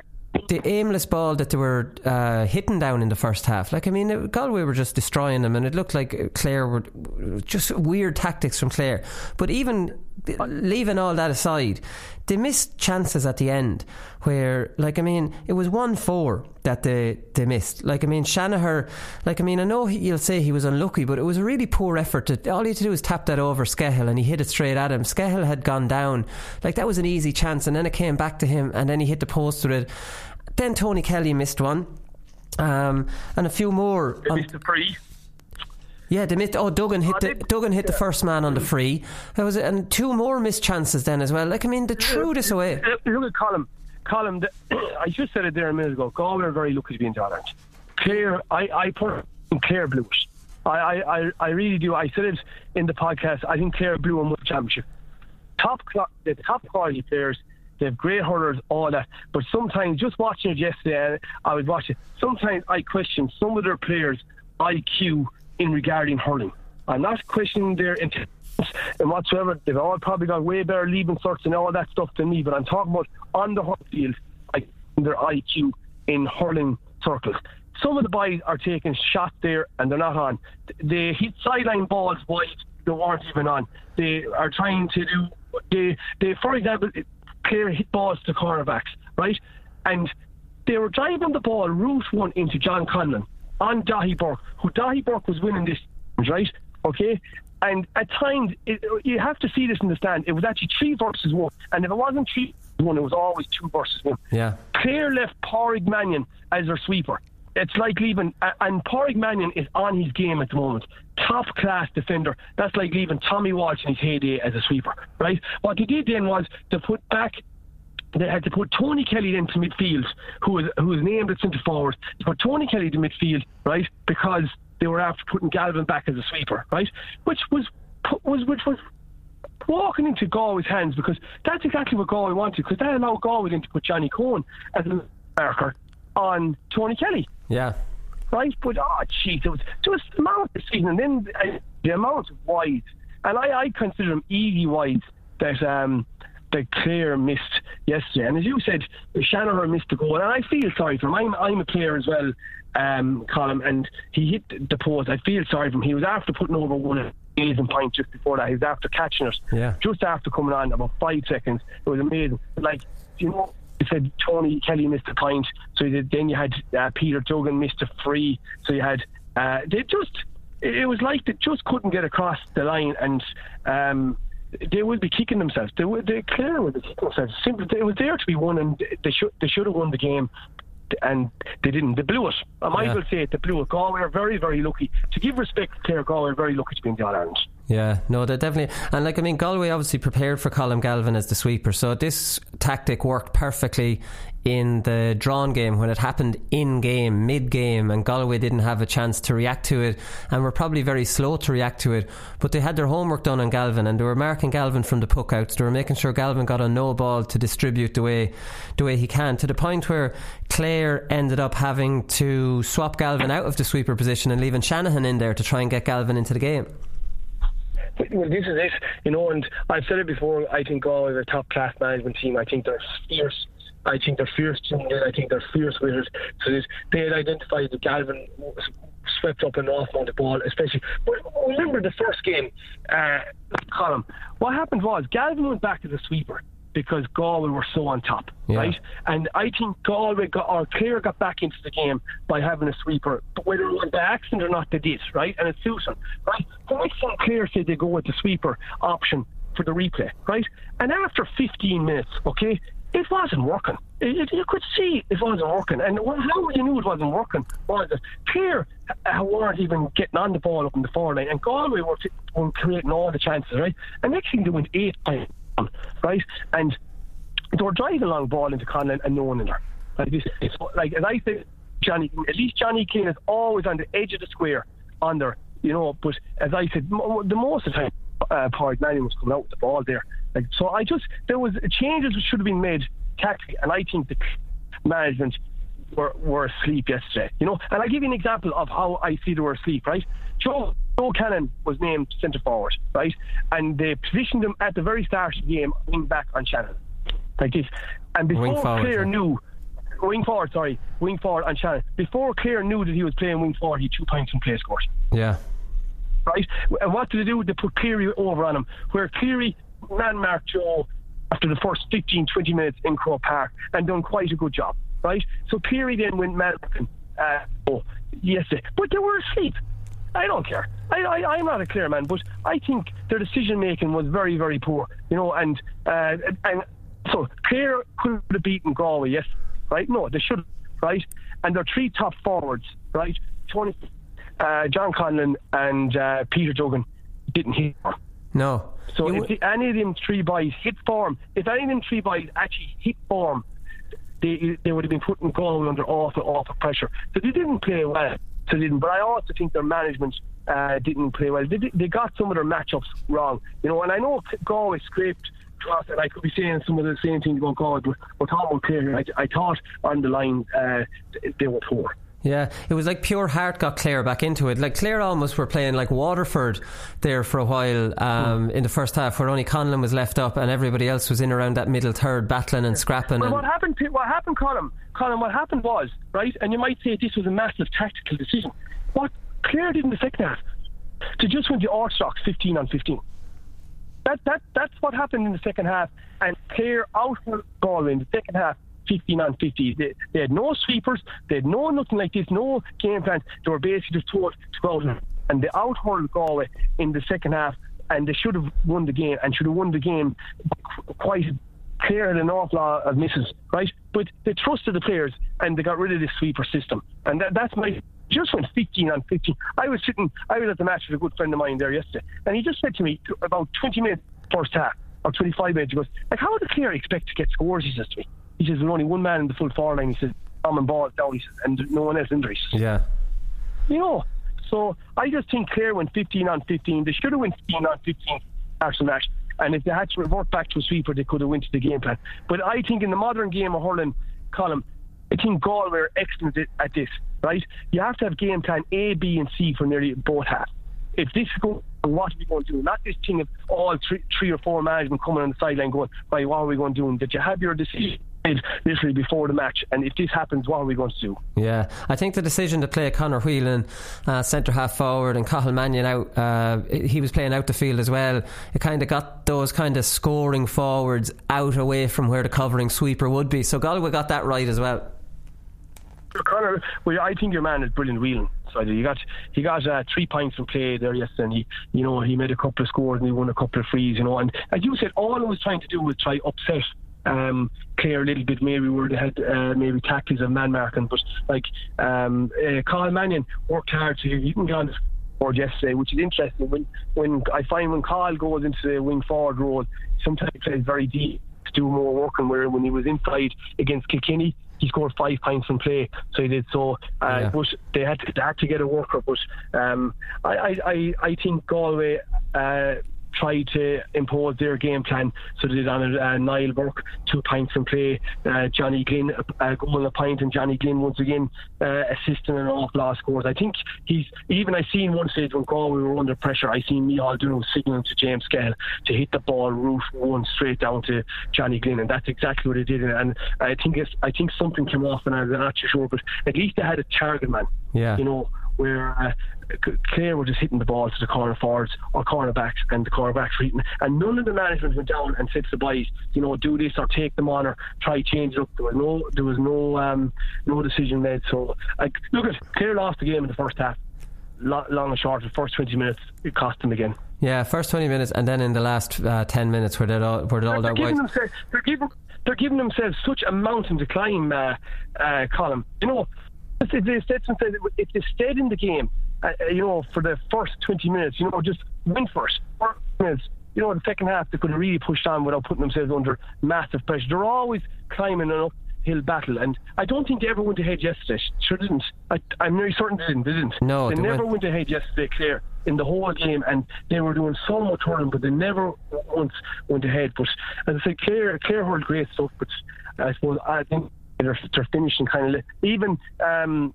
the aimless ball that they were uh, hitting down in the first half. Like, I mean, it, Galway were just destroying them, and it looked like Clare were just weird tactics from Clare. But even leaving all that aside, they missed chances at the end where, like, I mean, it was one four that they, they missed. Like, I mean, Shanahan, like, I mean, I know he, you'll say he was unlucky, but it was a really poor effort. To, all he had to do was tap that over Skehill, and he hit it straight at him. Skehill had gone down. Like, that was an easy chance, and then it came back to him, and then he hit the post with it. Then Tony Kelly missed one, um, and a few more. They missed the free. Yeah, they missed. Oh, Duggan hit the Duggan hit the first man on the free. That was, and two more missed chances then as well. Like, I mean, they threw this away. Look at Colin. Colin, I just said it there a minute ago. Galway are very lucky to be in Ireland. Clare, I, I put Clare Blues. I, I, I really do. I said it in the podcast. I think Clare blew and won the championship. Top, the top quality players. They have great hurlers, all that. But sometimes, just watching it yesterday, I was watching. Sometimes I question some of their players' I Q in regarding hurling. I'm not questioning their intelligence and whatsoever. They've all probably got way better leaving certs and all that stuff than me. But I'm talking about on the hurling field, I their I Q in hurling circles. Some of the boys are taking shots there and they're not on. They hit sideline balls wide, they weren't even on. They are trying to do. They, they for example. Clare hit balls to cornerbacks, right? And they were driving the ball route one into John Conlon on Dahi Burke, who Dahi Burke was winning this, right? Okay? And at times, it, you have to see this in the stand, it was actually three versus one. And if it wasn't three versus one, it was always two versus one. Yeah. Clare left Pádraig Mannion as their sweeper. It's like leaving, and Pádraig Mannion is on his game at the moment. Top class defender. That's like leaving Tommy Walsh in his heyday as a sweeper, right? What they did then was to put back, they had to put Tony Kelly into midfield, who was who was named at centre forward. They put Tony Kelly to midfield, right? Because they were after putting Galvin back as a sweeper, right? Which was was which was walking into Galway's hands, because that's exactly what Galway wanted, because that allowed Galway then to put Johnny Cohen as a marker on Tony Kelly. Yeah. Right, but oh jeez, it was just the amount of season, and then uh, the amount of wides, and I, I consider them easy wides that um that Clare missed yesterday. And as you said, Shanahan missed the goal, and I feel sorry for him. I'm I'm a player as well, um, Colin, and he hit the post. I feel sorry for him. He was after putting over one amazing point just before that. He was after catching it, yeah. just after coming on about five seconds. It was amazing. Like, you know, said Tony Kelly missed a point, so you did, then you had uh, Peter Duggan missed a free, so you had uh, they just it was like they just couldn't get across the line, and um, they would be kicking themselves. They would, they clearly would be kicking themselves. Simply, it was there to be won, and they should they should have won the game, and they didn't. They blew it. I might yeah. well say it. They blew it. Galway are very, very lucky. To give respect to Clare, Galway are very lucky to be in the All Ireland. Yeah, no, they definitely. And like, I mean, Galway obviously prepared for Colm Galvin as the sweeper, so this tactic worked perfectly in the drawn game when it happened in game, mid game, and Galway didn't have a chance to react to it, and were probably very slow to react to it. But they had their homework done on Galvin, and they were marking Galvin from the puck outs. They were making sure Galvin got on no ball to distribute the way the way he can, to the point where Clare ended up having to swap Galvin out of the sweeper position and leaving Shanahan in there to try and get Galvin into the game. Well, this is it, you know, and I've said it before. I think Galway is a top class management team. I think they're fierce. I think they're fierce tuned in. I think they're fierce winners. So this, they had identified that Galvin swept up an awful amount of ball, especially. But remember the first game, uh, Colm. What happened was Galvin went back to the sweeper because Galway were so on top, yeah. right? And I think Galway got, or Clare got back into the game by having a sweeper, but whether it was by accident or not, they did, right? And it's Susan, right? The next time Clare said they go with the sweeper option for the replay, right? And after fifteen minutes, okay, it wasn't working. It, it, you could see it wasn't working. And how you knew it wasn't working was that Clare uh, weren't even getting on the ball up in the forward line, and Galway were, t- were creating all the chances, right? And next thing they went eight points, right? And they were driving along ball into Conlon and no one in there. Like this, it's like as I said, Johnny, at least Johnny Keane is always on the edge of the square on there, you know. But as I said, m- the most of the time, uh, Pádraig Mannion was coming out with the ball there. Like, so I just, there was changes that should have been made tactically, and I think the management were, were asleep yesterday, you know. And I'll give you an example of how I see they were asleep, right? Joe, Joe Cannon was named centre forward, right? And they positioned him at the very start of the game, wing back on Shannon, like this. And before forward, Clare yeah. knew, wing forward, sorry, wing forward on Shannon, before Clare knew that he was playing wing forward, he had two points in play scored. Yeah. Right? And what did they do? They put Cleary over on him, where Cleary man-marked Joe after the first fifteen, twenty minutes in Croke Park and done quite a good job, right? So Cleary then went man-marking uh, oh, yesterday. But they were asleep. I don't care. I, I, I'm not a Clare man, but I think their decision-making was very, very poor, you know, and uh, and so Clare could have beaten Galway, yes, right? No, they should, right? And their three top forwards, right? Tony, uh, John Conlon and uh, Peter Duggan didn't hit form. No. So you if the, any of them three boys hit form, if any of them three boys actually hit form, they they would have been putting Galway under awful, awful pressure. So they didn't play well. So they didn't. But I also think their management uh, didn't play well. They, they got some of their matchups wrong, you know. And I know Galway scraped across, and I could be saying some of the same things about Galway, but we're talking about Clare. I, I thought on the line uh, they were poor. Yeah, it was like pure heart got Clare back into it. Like Clare almost were playing like Waterford there for a while um, mm. in the first half, where only Conlon was left up and everybody else was in around that middle third, battling and scrapping. Well, and what happened? To, what happened, Colm? Colm, what happened was, right? And you might say this was a massive tactical decision. What Clare did in the second half to just win the orthodox fifteen on fifteen. That that that's what happened in the second half, and Clare out-hurt Galway in the second half. fifteen on fifty. They, they had no sweepers, they had no nothing like this, no game plan. They were basically just told to go out and they out-hurled Galway in the second half, and they should have won the game and should have won the game quite clear had an awful lot of misses, right? But they trusted the players and they got rid of this sweeper system, and that, that's my just went fifteen on fifteen. I was sitting, I was at the match with a good friend of mine there yesterday, and he just said to me about twenty minutes first half or twenty-five minutes, he goes, like, how does Clare expect to get scores? He says to me. He says, there's only one man in the full forward line. He says, Tom and ball down. He says, and no one else injuries. Yeah. You know, so I just think Clare went fifteen on fifteen. They should have went fifteen on fifteen after the match. And if they had to revert back to a sweeper, they could have went to the game plan. But I think in the modern game of hurling, Colm, I think Galway are excellent at this, right? You have to have game plan A, B and C for nearly both halves. If this is going, what are we going to do? Not this thing of all three, three or four management coming on the sideline going, right, what are we going to do? That you have your decision literally before the match, and if this happens, what are we going to do? Yeah, I think the decision to play Conor Whelan uh, centre half forward and Cathal Mannion out, uh, he was playing out the field as well, it kind of got those kind of scoring forwards out away from where the covering sweeper would be, so Galway got that right as well. Conor, well, I think your man is brilliant Whelan. So he got he got uh, three points from play there yesterday, and he you know he made a couple of scores and he won a couple of frees, you know, and as you said, all he was trying to do was try upset Um, Clare a little bit, maybe where they had uh, maybe tackles and man marking, but like um, uh, Cathal Mannion worked hard to he can get on the board yesterday, which is interesting. When when I find when Cathal goes into the wing forward role, sometimes he plays very deep to do more work, and where when he was inside against Kilkenny, he scored five points from play, so he did. So, uh, yeah. but they had to, they had to get a worker. But um, I, I, I, I think Galway Uh, tried to impose their game plan, so they did on uh, Niall Burke, two points from play, uh, Johnny Glynn a goal and a point, and Johnny Glynn once again uh, assisting an awful lot of scores. I think he's even I seen one stage when Galway were under pressure, I seen Micheál Dunne signalling to James Skehill to hit the ball roof one straight down to Johnny Glynn, and that's exactly what he did. And I think it's, I think something came off, and I'm not too sure, but at least they had a target man. Yeah, you know, where uh, Clare were just hitting the ball to the corner forwards or cornerbacks, and the cornerbacks were hitting, and none of the management went down and said to the boys, you know, do this or take them on or try change it up. There was no, there was no, um, no decision made. So, like, look at Clare lost the game in the first half. Long and short, the first twenty minutes it cost them again. Yeah, first twenty minutes, and then in the last uh, ten minutes where they all where they all they're, that giving wide. themselves, they're giving they're giving themselves such a mountain to climb, uh, uh, Colin. You know, if they stayed, if they stayed in the game, uh, you know, for the first twenty minutes, you know, just went for it. First minutes, you know, the second half they could have really pushed on without putting themselves under massive pressure. They're always climbing an uphill battle, and I don't think they ever went ahead yesterday. Sure didn't. I, I'm very certain they didn't. They didn't. No, they, they never went... went ahead yesterday, Clare, in the whole game, and they were doing so much hurling, but they never once went ahead. But as I said, Clare, Clare hurled great stuff, but I suppose I think they're, they're finishing kind of even. Um,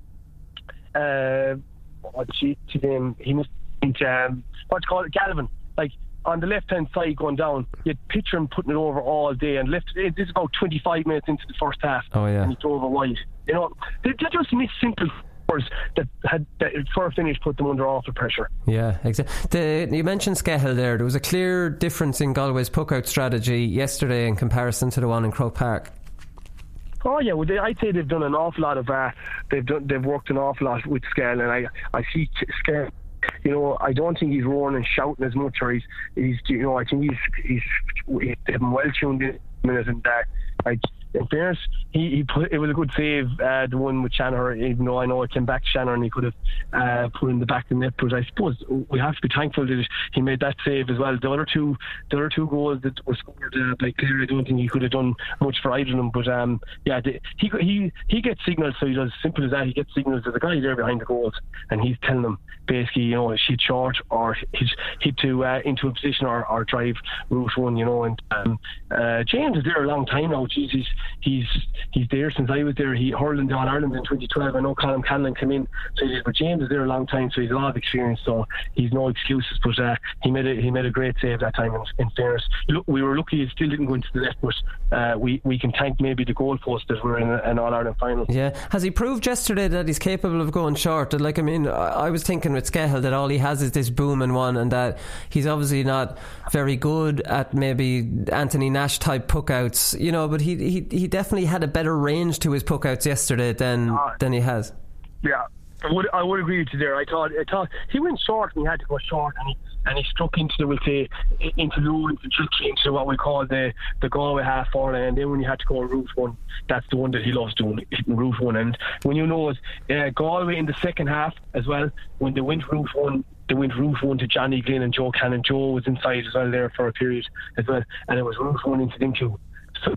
uh, what she to them? He must think um, what's called Galvin, like. On the left hand side going down, you'd picture him putting it over all day, and left this is about twenty-five minutes into the first half. Oh yeah, and he drove it wide. You know, they, they just missed simple scores that had that for a finish put them under awful pressure. Yeah, exactly. You mentioned Skehill there. There was a clear difference in Galway's puck-out strategy yesterday in comparison to the one in Croke Park. Oh yeah, well, they, I'd say they've done an awful lot of. Uh, they've done. They've worked an awful lot with Skehill, and I, I see Skehill. You know, I don't think he's roaring and shouting as much, or he's, he's you know, I think he's, he's, he's well tuned in a minute, and uh, I, in fairness, he, he put, it was a good save, uh, the one with Shanahan, even though I know it came back to Shanahan and he could have uh, put in the back of the net, but I suppose we have to be thankful that he made that save as well. The other two, the other two goals that were scored uh, by Clare, I don't think he could have done much for either of them, but um, yeah, the, he he he gets signals, so he does simple as that. He gets signals. There's a guy there behind the goals, and he's telling them basically, you know, hit short or hit, hit to uh, into a position or, or drive route one, you know. And um, uh, James is there a long time now. Jeez, he's he's he's there since I was there. He hurled in All Ireland in twenty twelve. I know Colin Canlon came in, so he did, but James is there a long time, so he's a lot of experience. So he's no excuses. But uh, he made a he made a great save that time. In, in fairness, look, we were lucky it still didn't go into the net, but uh, we we can thank maybe the goalpost that we're in an All Ireland final. Yeah, has he proved yesterday that he's capable of going short? Like, I mean, I was thinking with Skehill that all he has is this booming one, and that he's obviously not very good at maybe Anthony Nash type puckouts, you know, but he he he definitely had a better range to his puckouts yesterday than uh, than he has. Yeah, I would I would agree with you there. I thought I thought he went short and he had to go short, and he and he struck into the we'll say into low into into what we call the the Galway half forward, and then when you had to go route one, that's the one that he loves doing, hitting route one. And when you know it, uh, Galway in the second half as well, when they went route one, they went route one to Johnny Glynn and Joe Cannon. Joe was inside as well there for a period as well, and it was route one into them too. So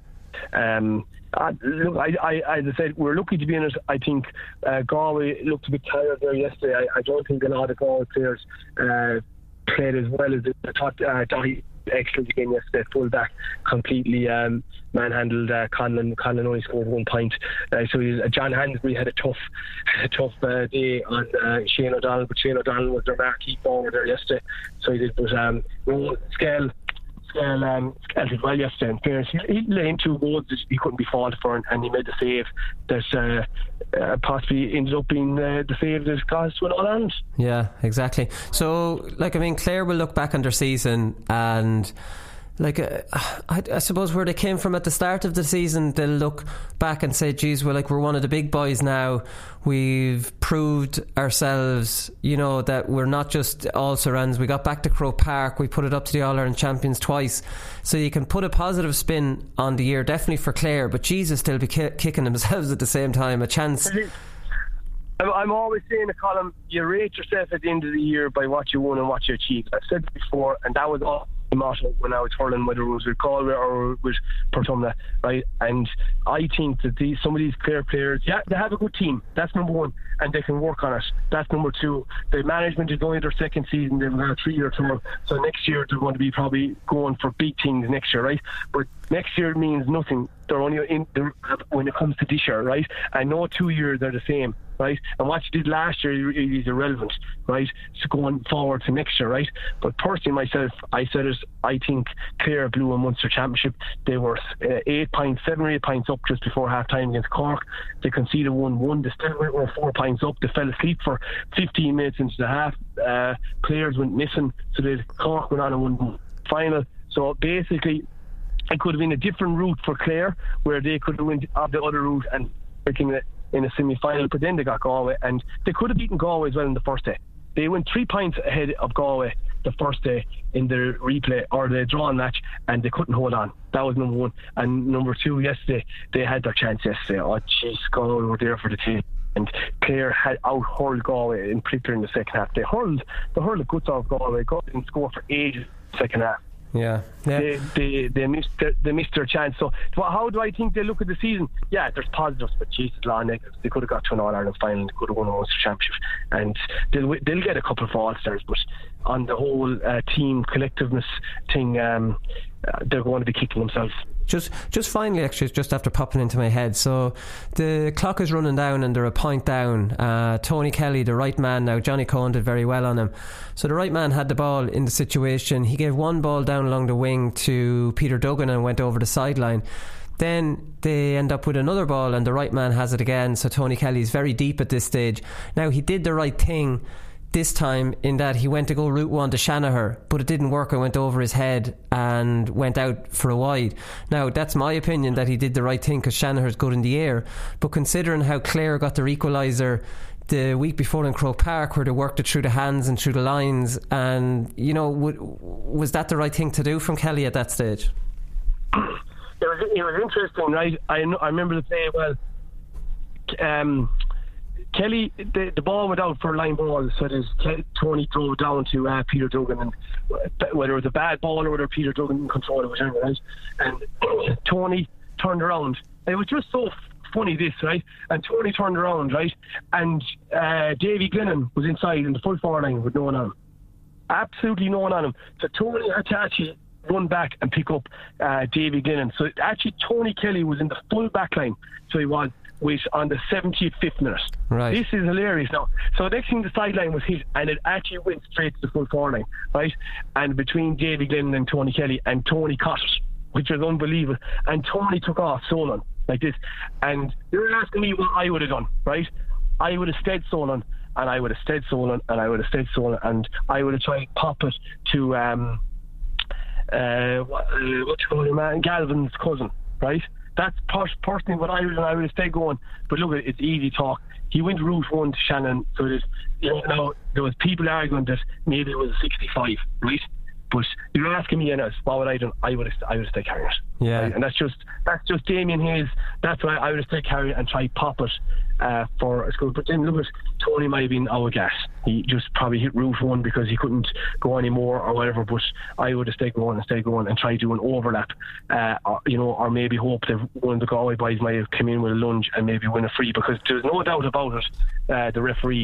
um Uh, look, I, I, as I said, we're lucky to be in it. I think uh, Galway looked a bit tired there yesterday. I, I don't think a lot of Galway players uh, played as well as I thought. Uh, Dahi excellent again yesterday, full back, completely um, manhandled uh, Conlon. Conlon only scored one point. Uh, so he, uh, John Hansbury had a tough, a tough uh, day on uh, Shane O'Donnell, but Shane O'Donnell was their marquee forward there yesterday. So he did, but um, no, Skehill. Scale, um, Scale did well yesterday. In fairness, he, he lay in two goals that he couldn't be faulted for, and, and he made the save that uh, uh, possibly ended up being uh, the save that got us to an All-Ireland. Yeah, exactly. So, like, I mean, Clare will look back on their season and... Like, uh, I, I suppose where they came from at the start of the season, they'll look back and say, geez, we're like, we're one of the big boys now. We've proved ourselves, you know, that we're not just all surrounds. We got back to Croke Park. We put it up to the All-Ireland champions twice. So you can put a positive spin on the year, definitely for Clare, but Jesus, they'll be ki- kicking themselves at the same time. A chance. I'm always saying to Colin, you rate yourself at the end of the year by what you won and what you achieved. I've said it before, and that was all motto when I was hurling, whether it was with Galway or with Portumna, right? And I think that these some of these Clare players, yeah, they have a good team. That's number one, and they can work on it. That's number two. The management is going their second season. They've got a three-year term, so next year they're going to be probably going for big things next year, right? But next year means nothing. They're only in they're, when it comes to this year, right? And no two years are the same, right? And what you did last year is irrelevant, right? So going forward to next year, right? But personally, myself, I said it. I think Clare blew a Munster Championship. They were uh, eight points, seven or eight points up just before half time against Cork. They conceded one one. They still were four points up. They fell asleep for fifteen minutes into the half. Uh, players went missing, so they Cork went on and won final. So basically, it could have been a different route for Clare, where they could have went off the other route and picking it in a semi-final, but then they got Galway, and they could have beaten Galway as well in the first day. They went three points ahead of Galway the first day in their replay or the drawn match, and they couldn't hold on. That was number one. And number two, yesterday they had their chance yesterday. Oh jeez, Galway were there for the team, and Clare had out-hurled Galway, in particular in the second half. They hurled they hurled the guts off Galway. Galway didn't score for ages in the second half. Yeah, yeah. They, they they missed their, they missed their chance. So how do I think they look at the season? Yeah, there's positives, but Jesus, law negatives. They could have got to an All-Ireland final. They could have won a Munster Championship, and they'll they'll get a couple of All-Stars. But on the whole uh, team collectiveness thing, um, uh, they're going to be kicking themselves. Just just finally, actually, just after popping into my head, so the clock is running down and they're a point down. uh, Tony Kelly, the right man now, Johnny Cohen did very well on him, so the right man had the ball in the situation. He gave one ball down along the wing to Peter Duggan and went over the sideline. Then they end up with another ball and the right man has it again, so Tony Kelly's very deep at this stage. Now he did the right thing this time in that he went to go route one to Shanaher, but it didn't work. It went over his head and went out for a wide. Now that's my opinion, that he did the right thing because Shanaher's good in the air, but considering how Clare got their equaliser the week before in Croke Park, where they worked it through the hands and through the lines, and you know, w- was that the right thing to do from Kelly at that stage? It was, it was interesting, right? I, I remember the play well. Um, Kelly, the, the ball went out for a line ball, so there's Tony threw it down to uh, Peter Duggan, and whether it was a bad ball or whether Peter Duggan controlled it, whichever, right? And Tony turned around. It was just so funny, this, right? And Tony turned around, right? And uh, Davy Glennon was inside in the full forward line with no one on him. Absolutely no one on him. So Tony had to actually run back and pick up uh, Davy Glennon. So actually Tony Kelly was in the full back line, so he was was on the seventy-fifth minute. Right. This is hilarious now. So the next thing, the sideline was hit, and it actually went straight to the full forward line, right? And between Davy Glennon and Tony Kelly, and Tony caught it, which was unbelievable. And Tony took off Solon like this. And you're asking me what I would have done, right? I would have stayed Solon, and I would have stayed Solon, and I would have stayed Solon, and I would have tried to pop it to um uh what, uh, what you call him, man, Galvin's cousin, right? That's personally what I would, I would have stayed going. But look, it's easy talk. He went route one to Shannon, so there's, you know, now there was people arguing that maybe it was sixty-five, right? But you're asking me, Ennis, what would I do? I would have, I would have stayed carrying it. Yeah. Right? And that's just that's just Damien Hayes. That's why I would have stayed carrying it and try pop it uh, for a school. But then look at Tony, might have been out of gas. He just probably hit route one because he couldn't go anymore or whatever. But I would have stayed going and stayed going and try to do an overlap, uh, or, you know, or maybe hope that one of the Galway boys might have come in with a lunge and maybe win a free, because there's no doubt about it. Uh, the referee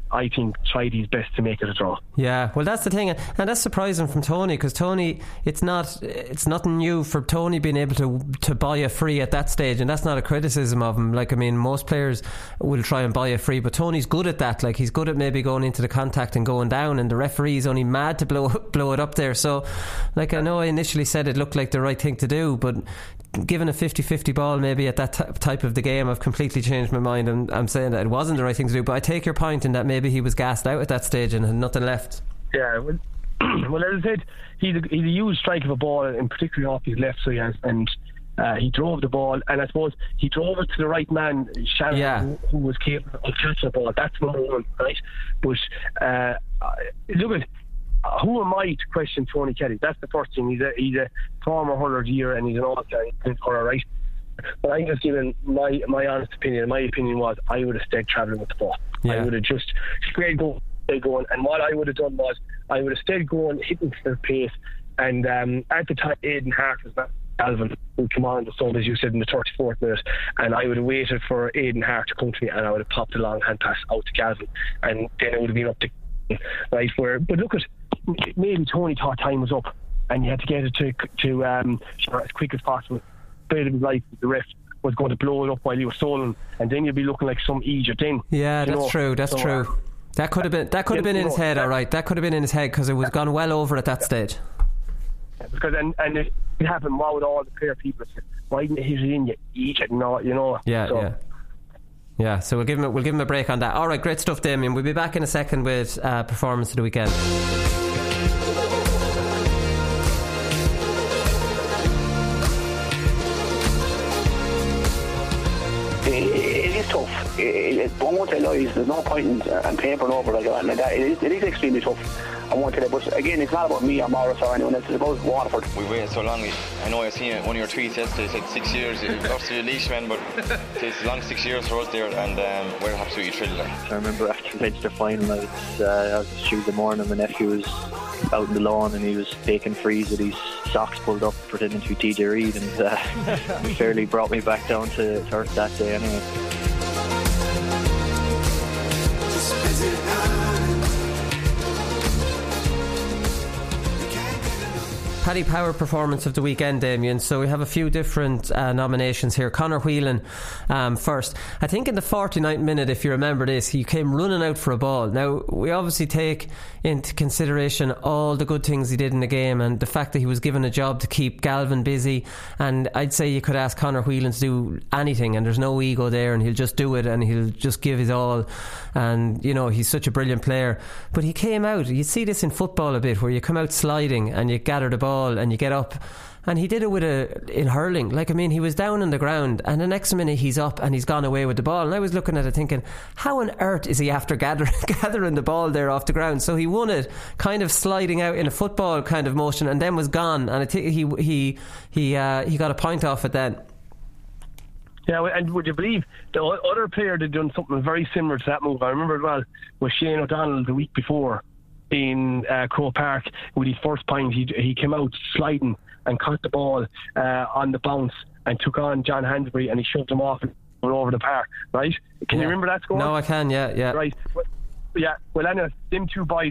I think, tried his best to make it a draw. Yeah, well, that's the thing, and that's surprising from Tony, because Tony, it's not, it's nothing new for Tony being able to to buy a free at that stage, and that's not a criticism of him. Like, I mean, most players will try and buy a free, but Tony's good at that. Like, he's good at maybe going into the contact and going down, and the referee's only mad to blow blow it up there. So, like, I know I initially said it looked like the right thing to do, but given a fifty-fifty ball maybe at that t- type of the game, I've completely changed my mind, and I'm saying that it wasn't the right thing to do. But I take your point in that maybe he was gassed out at that stage and had nothing left. Yeah, well, well as I said, he's a, he's a huge strike of a ball, and particularly off his left side, and uh, he drove the ball, and I suppose he drove it to the right man, Shannon, yeah. who, who was capable of catching the ball. That's number one, right? But uh, look at Uh, who am I to question Tony Kelly? That's the first thing. He's a he's a former hurler of the year, and he's an all-star hurler, right? But I'm just giving my my honest opinion. My opinion was I would have stayed travelling with the ball. Yeah. I would have just stayed going, stayed going, and what I would have done was I would have stayed going, hitting for pace, and um, at the time Aidan Hart was not Galvin, who came on the sub, as you said, in the thirty-fourth minute, and I would have waited for Aidan Hart to come to me, and I would have popped a long hand pass out to Galvin, and then it would have been up to right where. But look at. Maybe Tony thought time was up and you had to get it to to um, as quick as possible. Bit of his life, the ref was going to blow it up while he was stolen, and then you'd be looking like some Egypt in. Yeah, that's know? true. That's so, true. Uh, that could have been that could yeah, have been in his know, head. All right, that could have been in his head because it was gone well over at that yeah. stage. Yeah, because and and it happened. What would all the player people say? Why didn't he hit it in? You Egypt, no, you know. Yeah, so. yeah. Yeah, so we'll give him we'll give him a break on that. All right, great stuff, Damien. We'll be back in a second with uh, performance of the weekend. It is tough. It, it, I won't tell lies. There's no point in uh, papering over like that. Like that. It is, it is extremely tough. I won't tell you. But again, it's not about me or Morris or anyone else. It's about Waterford. We waited so long. I know I've seen it. One of your tweets yesterday said six years. Obviously, a leash man, but it's a long six years for us there, and um, we're absolutely thrilled. I remember after the Leinster final, I was, uh, I was Tuesday morning. My nephew was out in the lawn and he was taking frees with his socks pulled up, pretending to be T J Reid, and uh, he fairly brought me back down to earth that day anyway. Paddy Power performance of the weekend, Damien. So we have a few different uh, nominations here. Conor Whelan um, first. I think in the forty-ninth minute, if you remember this, he came running out for a ball. Now, we obviously take into consideration all the good things he did in the game and the fact that he was given a job to keep Galvin busy, and I'd say you could ask Conor Whelan to do anything and there's no ego there, and he'll just do it and he'll just give his all, and you know, he's such a brilliant player. But he came out, you see this in football a bit, where you come out sliding and you gather the ball and you get up, and he did it with a in hurling. Like, I mean, he was down on the ground and the next minute he's up and he's gone away with the ball, and I was looking at it thinking, how on earth is he after gathering, gathering the ball there off the ground? So he won it kind of sliding out in a football kind of motion and then was gone, and I think he he he uh, he got a point off it then. Yeah, and would you believe the other player had done something very similar to that move? I remember it well with Shane O'Donnell the week before in uh, Croke Park with his first point. He he came out sliding and caught the ball uh, on the bounce and took on John Hansbury, and he shoved him off and went over the park, right? Can yeah. you remember that score? No, I can, yeah, yeah. Right, well, yeah, well, anyway, them two boys.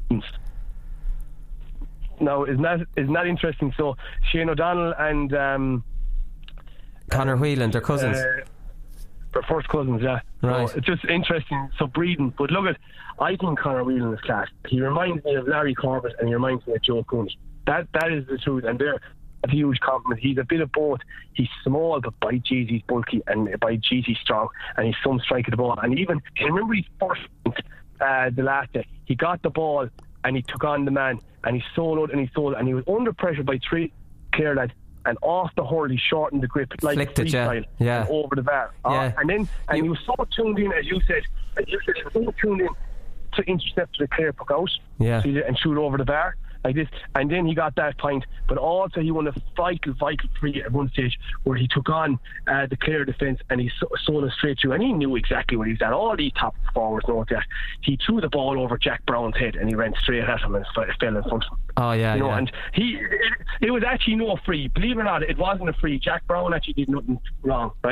Now, isn't that, isn't that interesting? So, Shane O'Donnell and um, Conor Whelan, they're cousins. Uh, they're first cousins, yeah. Right. So it's just interesting, so breeding. But look at, I think Conor Whelan is class. He reminds me of Larry Corbett and he reminds me of Joe Cooney. That That is the truth, and they're a huge compliment. He's a bit of both. He's small, but by jeez, he's bulky, and by jeez, he's strong, and he's some strike at the ball. And even, can you remember his first, uh, the last day, he got the ball and he took on the man and he soloed and he soloed and he was under pressure by three clear lads, and off the hurl he shortened the grip like Flicked it, yeah. freestyle yeah. and over the bar. Yeah. Uh, and then and you, he was so tuned in, as you said, as you said, he was so tuned in to intercept the clear puck out yeah. and shoot over the bar like this, and then he got that point. But also he won a vital, vital free at one stage where he took on uh, the clear defence and he sold it straight through, and he knew exactly what he was at. All these top forwards know that. He threw the ball over Jack Brown's head and he ran straight at him and fell in front of him. Oh yeah, you know, yeah. and he it, it was actually no free. Believe it or not, it wasn't a free. Jack Brown actually did nothing wrong, right?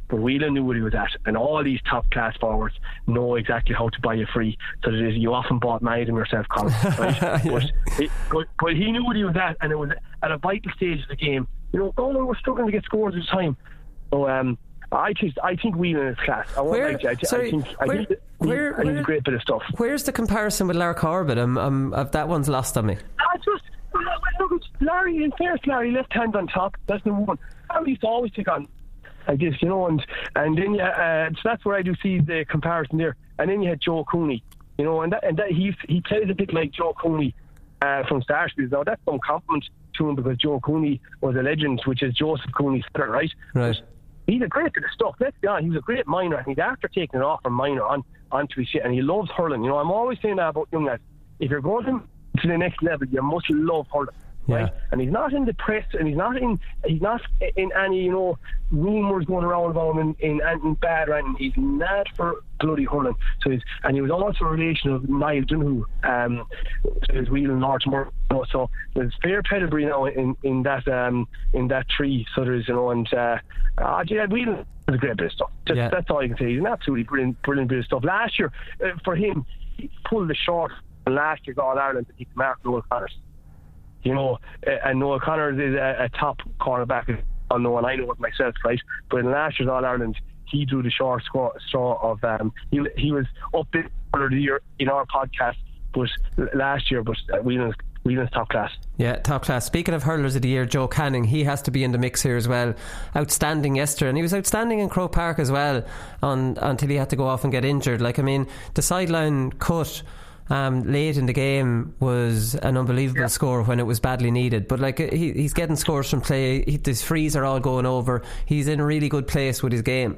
but Whelan knew what he was at, and all these top class forwards know exactly how to buy you free. So that is, you often bought many of them yourself, Colin. Right? yeah. but, it, but, but he knew what he was at, and it was at a vital stage of the game. You know, Galway were struggling to get scores at the time. So um, I think I think Whelan is class. I won't where, like I, sorry, I think I where, think that he, where, I think where, a great bit of stuff. Where's the comparison with Larry Corbett? Um, um, uh, that one's lost on me. I just look, Larry, in fairness, Larry left hand on top. That's number one. Larry used to always take on like this, you know, and and then yeah, uh, so that's where I do see the comparison there. And then you had Joe Cooney, you know, and that and that he he plays a bit like Joe Cooney uh, from Starsfields. Now that's some compliment to him because Joe Cooney was a legend, which is Joseph Cooney's brother, right? Right. He's a great bit of stuff. Let's be honest, he was a great minor, and he's after taking it off from minor on onto his shit, and he loves hurling. You know, I'm always saying that about young lads. If you're going to, to the next level, you must love hurling. Right? Yeah. And he's not in the press, and he's not in he's not in any, you know, rumours going around about him in, in anything bad, right? And he's mad for bloody hurling. So he's, and he was also a relation of Niall Dunhu, um, to his wheel in Northmore. You know, so there's fair pedigree now in, in that um in that tree. So there's, you know, and uh, uh yeah, Whelan is a great bit of stuff. Just, yeah. That's all I can say. He's an absolutely brilliant, brilliant bit of stuff. Last year, uh, for him, he pulled the short. And last year's All Ireland to keep Mark Noel Connors. You know, and Noel Connors is a, a top cornerback. I know, and I know it myself, right? But in last year's All Ireland, he drew the short straw, straw of. Um, he he was up this the year in our podcast, but last year, but uh, Whelan's Whelan's top class. Yeah, top class. Speaking of hurlers of the year, Joe Canning, he has to be in the mix here as well. Outstanding yesterday, and he was outstanding in Croke Park as well. On until he had to go off and get injured. Like I mean, the sideline cut. Um, late in the game was an unbelievable yeah. score when it was badly needed, but like he, he's getting scores from play. He, his frees are all going over. He's in a really good place with his game.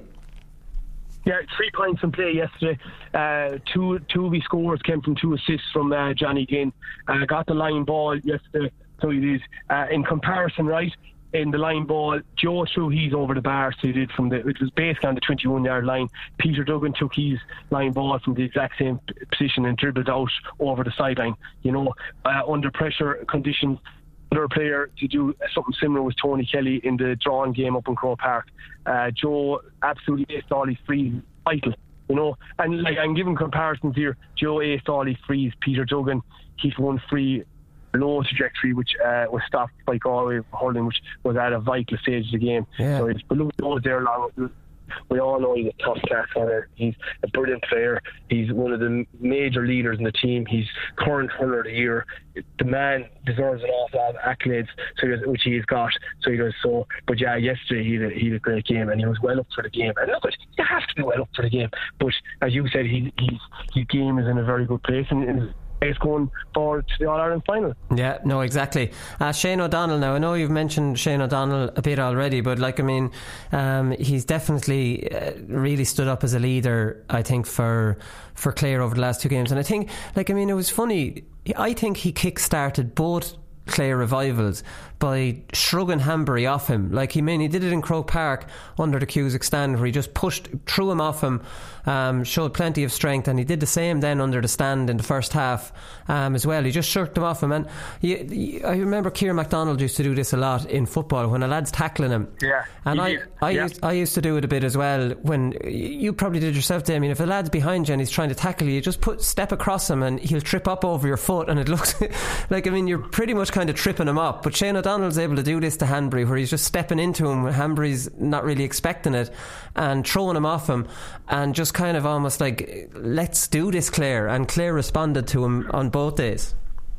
Yeah, three points from play yesterday. Uh, two two of his scores came from two assists from uh, Johnny Ginn. Uh, got the line ball yesterday, so he did. Uh, in comparison, right, in the line ball, Joe threw his over the bar, so he did from the, it was basically on the twenty-one yard line. Peter Duggan took his line ball from the exact same position and dribbled out over the sideline. You know, uh, under pressure conditions, another player to do something similar was Tony Kelly in the drawn game up in Croke Park. Uh, Joe absolutely aced all his frees, vital. You know, and like I'm giving comparisons here. Joe aced all his frees. Peter Duggan, he's one free. Low trajectory, which uh, was stopped by Galway hurling, which was at a vital stage of the game. Yeah. So it's Baloo goes there long. We all know he's a top class hurler. He's a brilliant player. He's one of the major leaders in the team. He's current hurler of the year. The man deserves an awful lot of accolades, so he does, which he's got. So he does so. But yeah, yesterday he had, a, he had a great game, and he was well up for the game. And look, you have to be well up for the game. But as you said, he, he's, his game is in a very good place, and. and it's going forward to the All-Ireland final. Yeah, no, exactly. Uh, Shane O'Donnell, now I know you've mentioned Shane O'Donnell a bit already, but like I mean um, he's definitely uh, really stood up as a leader, I think, for for Clare over the last two games. And I think, like I mean it was funny, I think he kick-started both Clare revivals by shrugging Hanbury off him. Like he mean he did it in Croke Park under the Cusack stand, where he just pushed threw him off him, um, showed plenty of strength, and he did the same then under the stand in the first half um, as well. He just shirked him off him. And you, you, I remember Kieran MacDonald used to do this a lot in football when a lad's tackling him. Yeah, and I, I, yeah. Used, I used to do it a bit as well. When you probably did yourself, Damien. If a lad's behind you and he's trying to tackle you, you just put step across him and he'll trip up over your foot, and it looks like I mean you're pretty much kind of tripping him up. But Shane O'Donnell's able to do this to Hanbury, where he's just stepping into him. Hanbury's not really expecting it, and throwing him off him, and just kind of almost like, let's do this, Clare. And Clare responded to him on both days.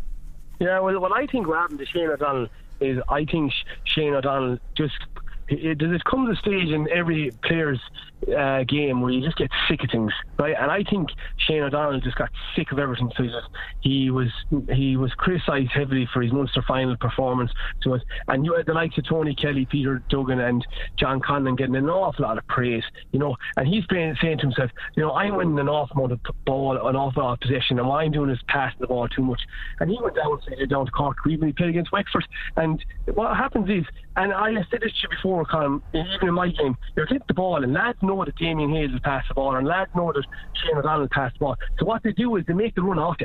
Yeah, well, what I think what happened to Shane O'Donnell is I think Shane O'Donnell just it, does it come to a stage in every player's uh, game where you just get sick of things, right? And I think Shane O'Donnell just got sick of everything. So he, just, he was he was criticised heavily for his Munster final performance to us. And you had the likes of Tony Kelly, Peter Duggan, and John Conlon getting an awful lot of praise, you know. And he's saying to himself, you know, I'm winning an awful amount of ball, an awful lot of possession, and what I'm doing is passing the ball too much. And he went down, so down to Cork, even he played against Wexford. And what happens is, and I said this to you before, Colin, even in my game, you're hitting the ball, and lads know that Damien Hayes will pass the ball, and lads know that Shane O'Donnell will pass the ball. So what they do is they make the run off you.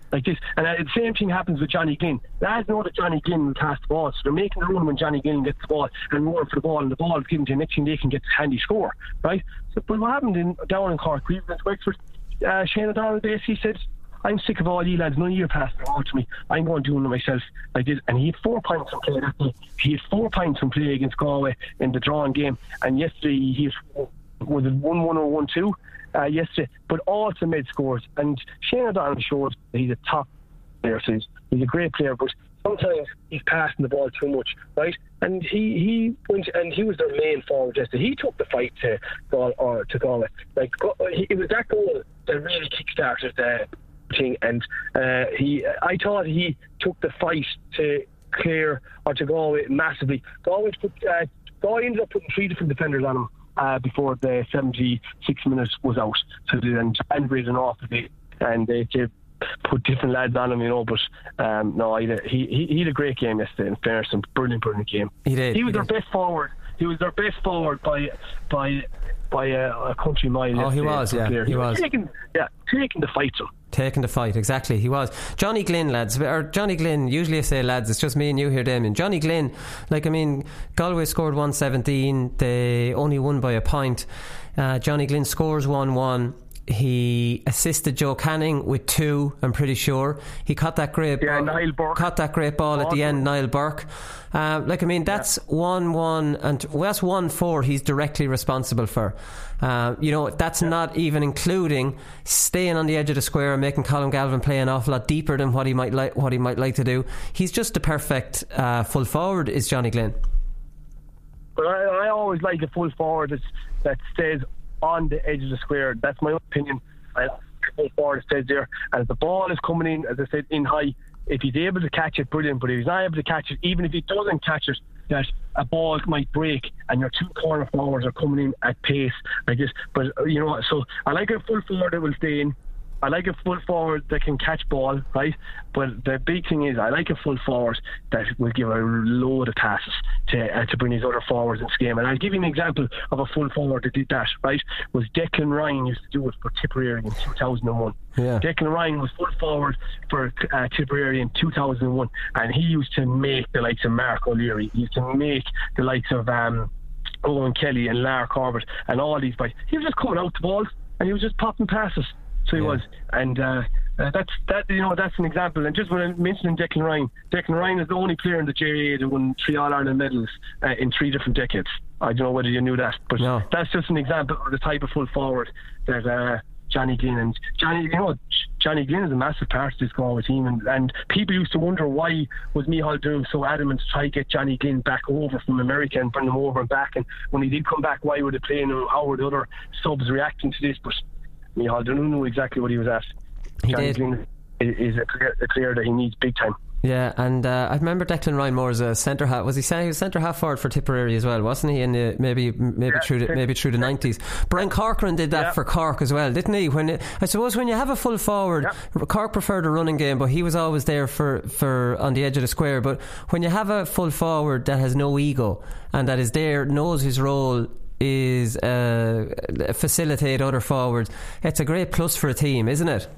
like this. And uh, the same thing happens with Johnny Glynn. Lads know that Johnny Glynn will pass the ball, so they're making the run when Johnny Glynn gets the ball and roaring for the ball, and the ball is given to the next thing they can get a handy score, right? So, but what happened in down in Cork, we went to Wexford, uh, Shane O'Donnell basically said, I'm sick of all you lads, none of you are passing the ball to me, I'm going to do it myself like this. And he had four points from play that day. He had four points from play against Galway in the drawn game, and yesterday he had, was it one one or one two uh, yesterday, but all to mid scores. And Shane O'Donnell showed that he's a top player, so he's, he's a great player, but sometimes he's passing the ball too much, right? And he, he went and he was their main forward yesterday. He took the fight to Gal or to Galway. Like he, it was that goal that really kick-started the thing. And uh, he, I thought he took the fight to clear or to Galway massively. Galway put, uh, Galway ended up putting three different defenders on him uh, before the seventy-six minutes was out. So they then handbraided off of it, and they, they put different lads on him, you know. But um, no, he, he he had a great game yesterday. In fairness, a brilliant, brilliant game. He did. He was he their did. best forward. He was their best forward by by by a, a country mile. Oh, he was, yeah, he, he was. Taking, yeah, taking the fight to him. Taking the fight, exactly, he was. Johnny Glynn, lads, or Johnny Glynn, usually I say lads, it's just me and you here, Damien. Johnny Glynn, like, I mean, Galway scored one seventeen, they only won by a point. Uh, Johnny Glynn scores one one. He assisted Joe Canning with two, I'm pretty sure. He caught that great yeah, ball, Niall Burke. caught that great ball at the end, Niall Burke. Uh, like, I mean, that's yeah. one one, and well, that's one four he's directly responsible for. Uh, you know, that's yeah. not even including staying on the edge of the square and making Colin Galvin play an awful lot deeper than what he might like. What he might like to do. He's just the perfect uh, full forward. Is Johnny Glynn? But I, I always like a full forward that that stays on the edge of the square. That's my opinion. I like a full forward that stays there, and if the ball is coming in, as I said, in high, if he's able to catch it, brilliant. But if he's not able to catch it, even if he doesn't catch it, that a ball might break and your two corner forwards are coming in at pace like this. But you know, so I like a full forward that will stay in. I like a full forward that can catch ball, right? But the big thing is, I like a full forward that will give a load of passes to uh, to bring his other forwards into the game. And I'll give you an example of a full forward that did that, right? Was Declan Ryan used to do it for Tipperary in two thousand one. Yeah. Declan Ryan was full forward for uh, Tipperary in two thousand one, and he used to make the likes of Mark O'Leary. He used to make the likes of um, Owen Kelly and Lar Corbett and all these guys. He was just coming out the balls and he was just popping passes. So he yeah. was, and uh, uh, that's that. You know, that's an example. And just when I mentioned Declan Ryan, Declan Ryan is the only player in the J A that won three All Ireland medals uh, in three different decades. I don't know whether you knew that, but no. that's just an example of the type of full forward that uh, Johnny Glynn and Johnny. You know, Johnny Glynn is a massive part of this Galway team, and, and people used to wonder why was Micheál Doom so adamant to try to get Johnny Glynn back over from America and bring him over and back. And when he did come back, why were they playing him? How were the other subs reacting to this? But Micheál Doom knew exactly what he was at. He Johnny did. Glynn is a clear, a clear that he needs big time. Yeah, and uh, I remember Declan Ryan more as a centre half. Was he saying he was centre half forward for Tipperary as well, wasn't he? In the, maybe maybe yeah, through the, maybe through the nineties. Brian Corcoran did that yeah. for Cork as well, didn't he? When it, I suppose when you have a full forward, yeah. Cork preferred a running game, but he was always there for, for on the edge of the square. But when you have a full forward that has no ego and that is there, knows his role is uh, facilitate other forwards, it's a great plus for a team, isn't it?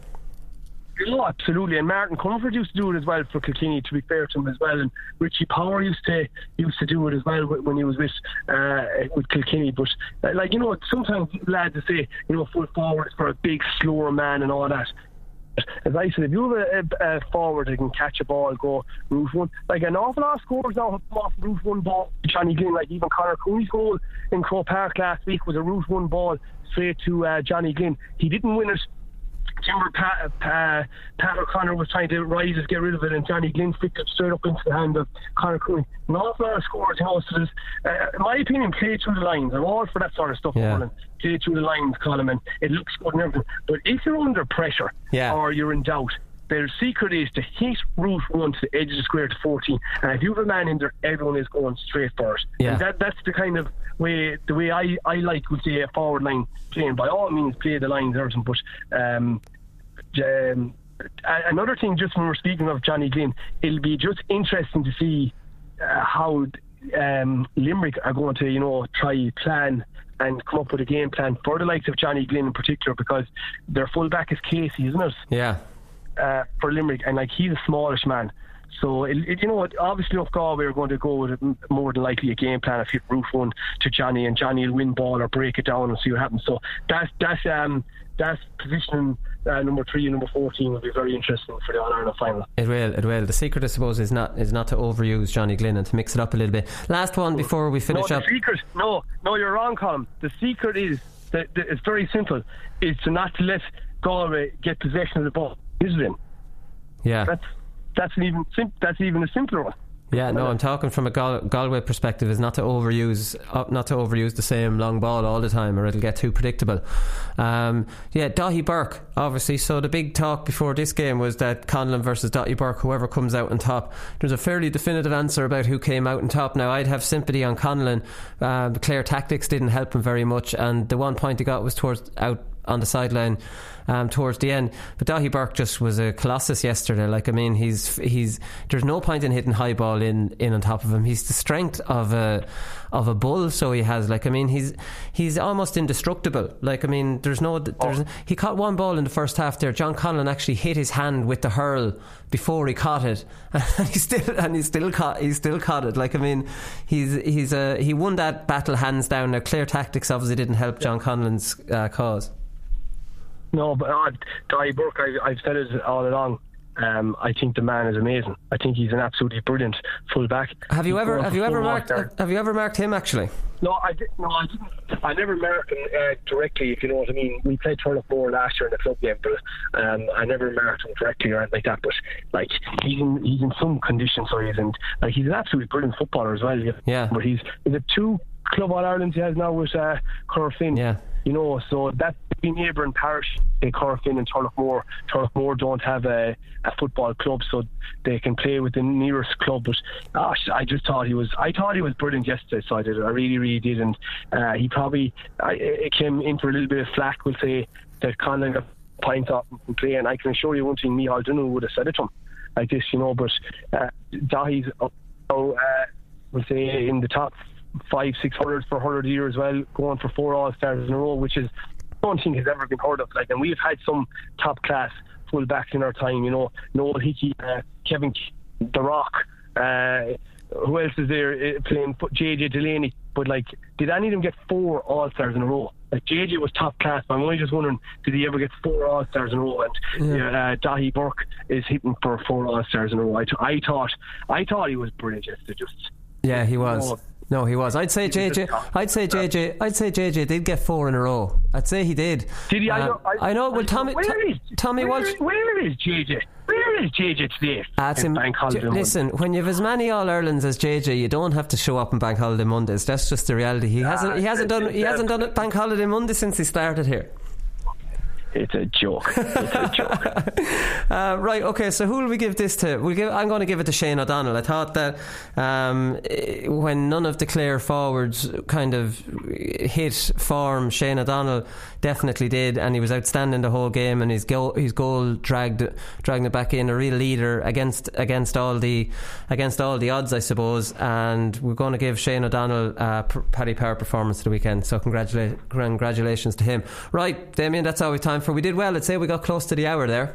Oh, absolutely. And Martin Comerford used to do it as well for Kilkenny, to be fair to him as well. And Richie Power used to used to do it as well when he was with uh, with Kilkenny. But uh, like you know, sometimes lads say you know full forward is for a big, slower man and all that. As I said, if you have a, a, a forward that can catch a ball, go route one, like an awful lot of scores now have come off route one ball. Johnny Glynn, like even Conor Cooney's goal in Croke Park last week was a route one ball straight to uh, Johnny Glynn. He didn't win it. Remember Pat, Pat, Pat O'Connor was trying to rise to get rid of it, and Johnny Glynn flicked it straight up into the hand of Conor Cooney. An awful lot of scores, you know. So there's, uh, in my opinion, play through the lines. I'm all for that sort of stuff. Yeah. Morning. Play through the lines, Colin, and it looks good and everything. But if you're under pressure yeah. or you're in doubt, their secret is to hit route one to the edge of the square to fourteen, and if you have a man in there, everyone is going straight for it. Yeah. And that that's the kind of way the way I, I like would say a forward line playing. By all means, play the lines, everything. But um, um, another thing, just when we're speaking of Johnny Glynn, it'll be just interesting to see uh, how um, Limerick are going to, you know, try plan and come up with a game plan for the likes of Johnny Glynn in particular, because their fullback is Casey, isn't it? Yeah. uh, for Limerick, and like he's a smallish man. So, it, it, you know what, obviously if Galway are going to go with a, more than likely a game plan, if you roof one to Johnny, and Johnny will win ball or break it down and see what happens. So that's, that's, um, that's position uh, number three and number fourteen will be very interesting for the All-Ireland final. It will, it will. The secret, I suppose, is not is not to overuse Johnny Glynn and to mix it up a little bit. Last one before we finish no, up. The secret, no, no, you're wrong, Colin. The secret is, that, that it's very simple, is to not to let Galway get possession of the ball. Is it? Yeah. That's That's an even sim- that's even a simpler one. Yeah, no, I'm talking from a Gal- Galway perspective, is not to overuse uh, not to overuse the same long ball all the time, or it'll get too predictable. Um, yeah, Daithí Burke, obviously. So the big talk before this game was that Conlon versus Daithí Burke, whoever comes out on top. There's a fairly definitive answer about who came out on top. Now, I'd have sympathy on Conlon. Uh, the Clare tactics didn't help him very much, and the one point he got was towards out on the sideline um, towards the end. But Daithí Burke just was a colossus yesterday. Like, I mean, he's he's there's no point in hitting high ball in, in on top of him. He's the strength of a of a bull. So he has, like, I mean, he's he's almost indestructible. Like, I mean, there's no there's oh. he caught one ball in the first half there. John Conlon actually hit his hand with the hurl before he caught it, and he still and he still caught he still caught it. Like, I mean, he's he's a he won that battle hands down. Now, Clare tactics obviously didn't help John Conlon's uh, cause. No, but uh, Daithí Burke, I, I've said it all along. Um, I think the man is amazing. I think he's an absolutely brilliant fullback. Have you ever have you ever marked have, have you ever marked him actually? No, I did, no, I didn't. I never marked him uh, directly. If you know what I mean. We played Turlough last year in the club game, but um, I never marked him directly or anything like that. But like he's in he's in some condition, so he's in like he's an absolutely brilliant footballer as well. Yeah. But he's is it two Club All Irelands he has now with uh, Corofin. Yeah. You know, so that's the neighbouring parish, Corofin and Turlough. Turlough don't have a, a football club, so they can play with the nearest club. But gosh, I just thought he was, I thought he was brilliant yesterday. So I did, I really, really did, and uh, he probably I, it came in for a little bit of flack. We'll say that Conlon got points off from play, and I can assure you one thing: Micheál Dunne would have said it to him like this, you know. But uh, Daithí's, uh, uh, we'll say in the top five, six hurlers for hurler of the year as well, going for four All-Stars in a row, which is I don't think has ever been heard of. Like, and we've had some top class full backs in our time, you know, Noel Hickey, uh, Kevin The Rock, uh, who else is there uh, playing J J Delaney, but like, did any of them get four All-Stars in a row? Like, J J was top class, but I'm only just wondering, did he ever get four All-Stars in a row? And yeah. uh, Daithí Burke is hitting for four All-Stars in a row. I, t- I thought I thought he was brilliant yesterday. Just yeah, he was. You know, No, he was. I'd say J J. I'd say J J. I'd say J J did get four in a row. I'd say he did. Did he? I know. I, I know. Well, Tommy. Where is, Tommy where, Walsh. Where is J J? Where is J J today? Uh, in Bank Holiday listen, Monday. When you have as many All Irelands as J J, you don't have to show up on Bank Holiday Mondays. That's just the reality. He ah, hasn't. He hasn't done. He hasn't done it Bank Holiday Monday since he started here. It's a joke. It's a joke. uh, right, okay, so who will we give this to? We'll give, I'm going to give it to Shane O'Donnell. I thought that um, when none of the Clare forwards kind of hit form, Shane O'Donnell definitely did, and he was outstanding the whole game, and his goal, his goal dragged dragging it back in, a real leader against against all the against all the odds, I suppose. And we're going to give Shane O'Donnell a Paddy Power performance of the weekend, so congratula- congratulations to him. Right, Damien, that's all we've time for. We did well. I'd say we got close to the hour there.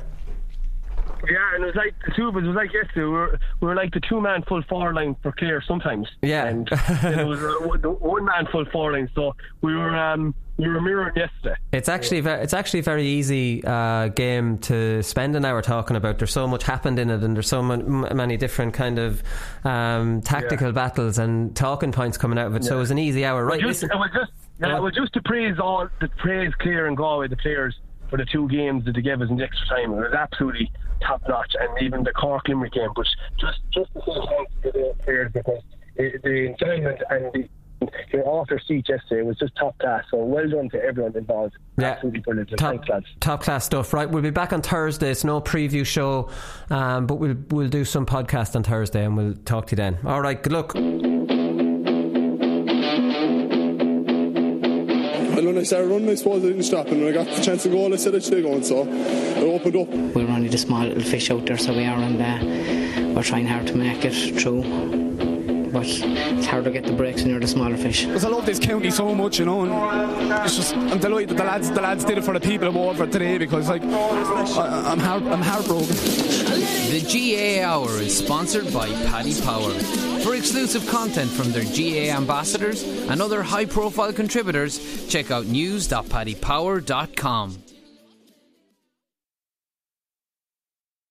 Yeah, and it was like the two of us, it was like yesterday, we were, we were like the two man full forward line for Clare sometimes. Yeah. And then it was a, the one man full forward line, so we were um, we were mirroring yesterday. It's actually ve- it's actually a very easy uh, game to spend an hour talking about. There's so much happened in it, and there's so m- many different kind of um, tactical yeah. battles and talking points coming out of it. Yeah. So it was an easy hour, right? Well, just, it was just yeah, it was just to praise all the praise Clare and Galway, the players, for the two games that they gave us in the extra time. It was absolutely top notch, and even the Cork Limerick game. But just just to say thanks to the players, because it, the enjoyment and the your off their seat yesterday was just top class. So well done to everyone involved. Yeah. Absolutely brilliant. Top, Thanks, lads. Top class stuff. Right, we'll be back on Thursday. It's no preview show, um, but we'll we'll do some podcast on Thursday, and we'll talk to you then. All right, good luck. And when I started running, I suppose I didn't stop, and when I got the chance to go, I said I should go, and so it opened up. We're only the small little fish out there, so we are, and uh, we're trying hard to make it through. but it's hard to get the breaks when you're the smaller fish. Because I love this county so much, you know, and it's just, I'm delighted that the lads, the lads did it for the people of Waterford today, because like I, I'm, heart, I'm heartbroken. The G A A Hour is sponsored by Paddy Power. For exclusive content from their G A A ambassadors and other high-profile contributors, check out news dot paddy power dot com.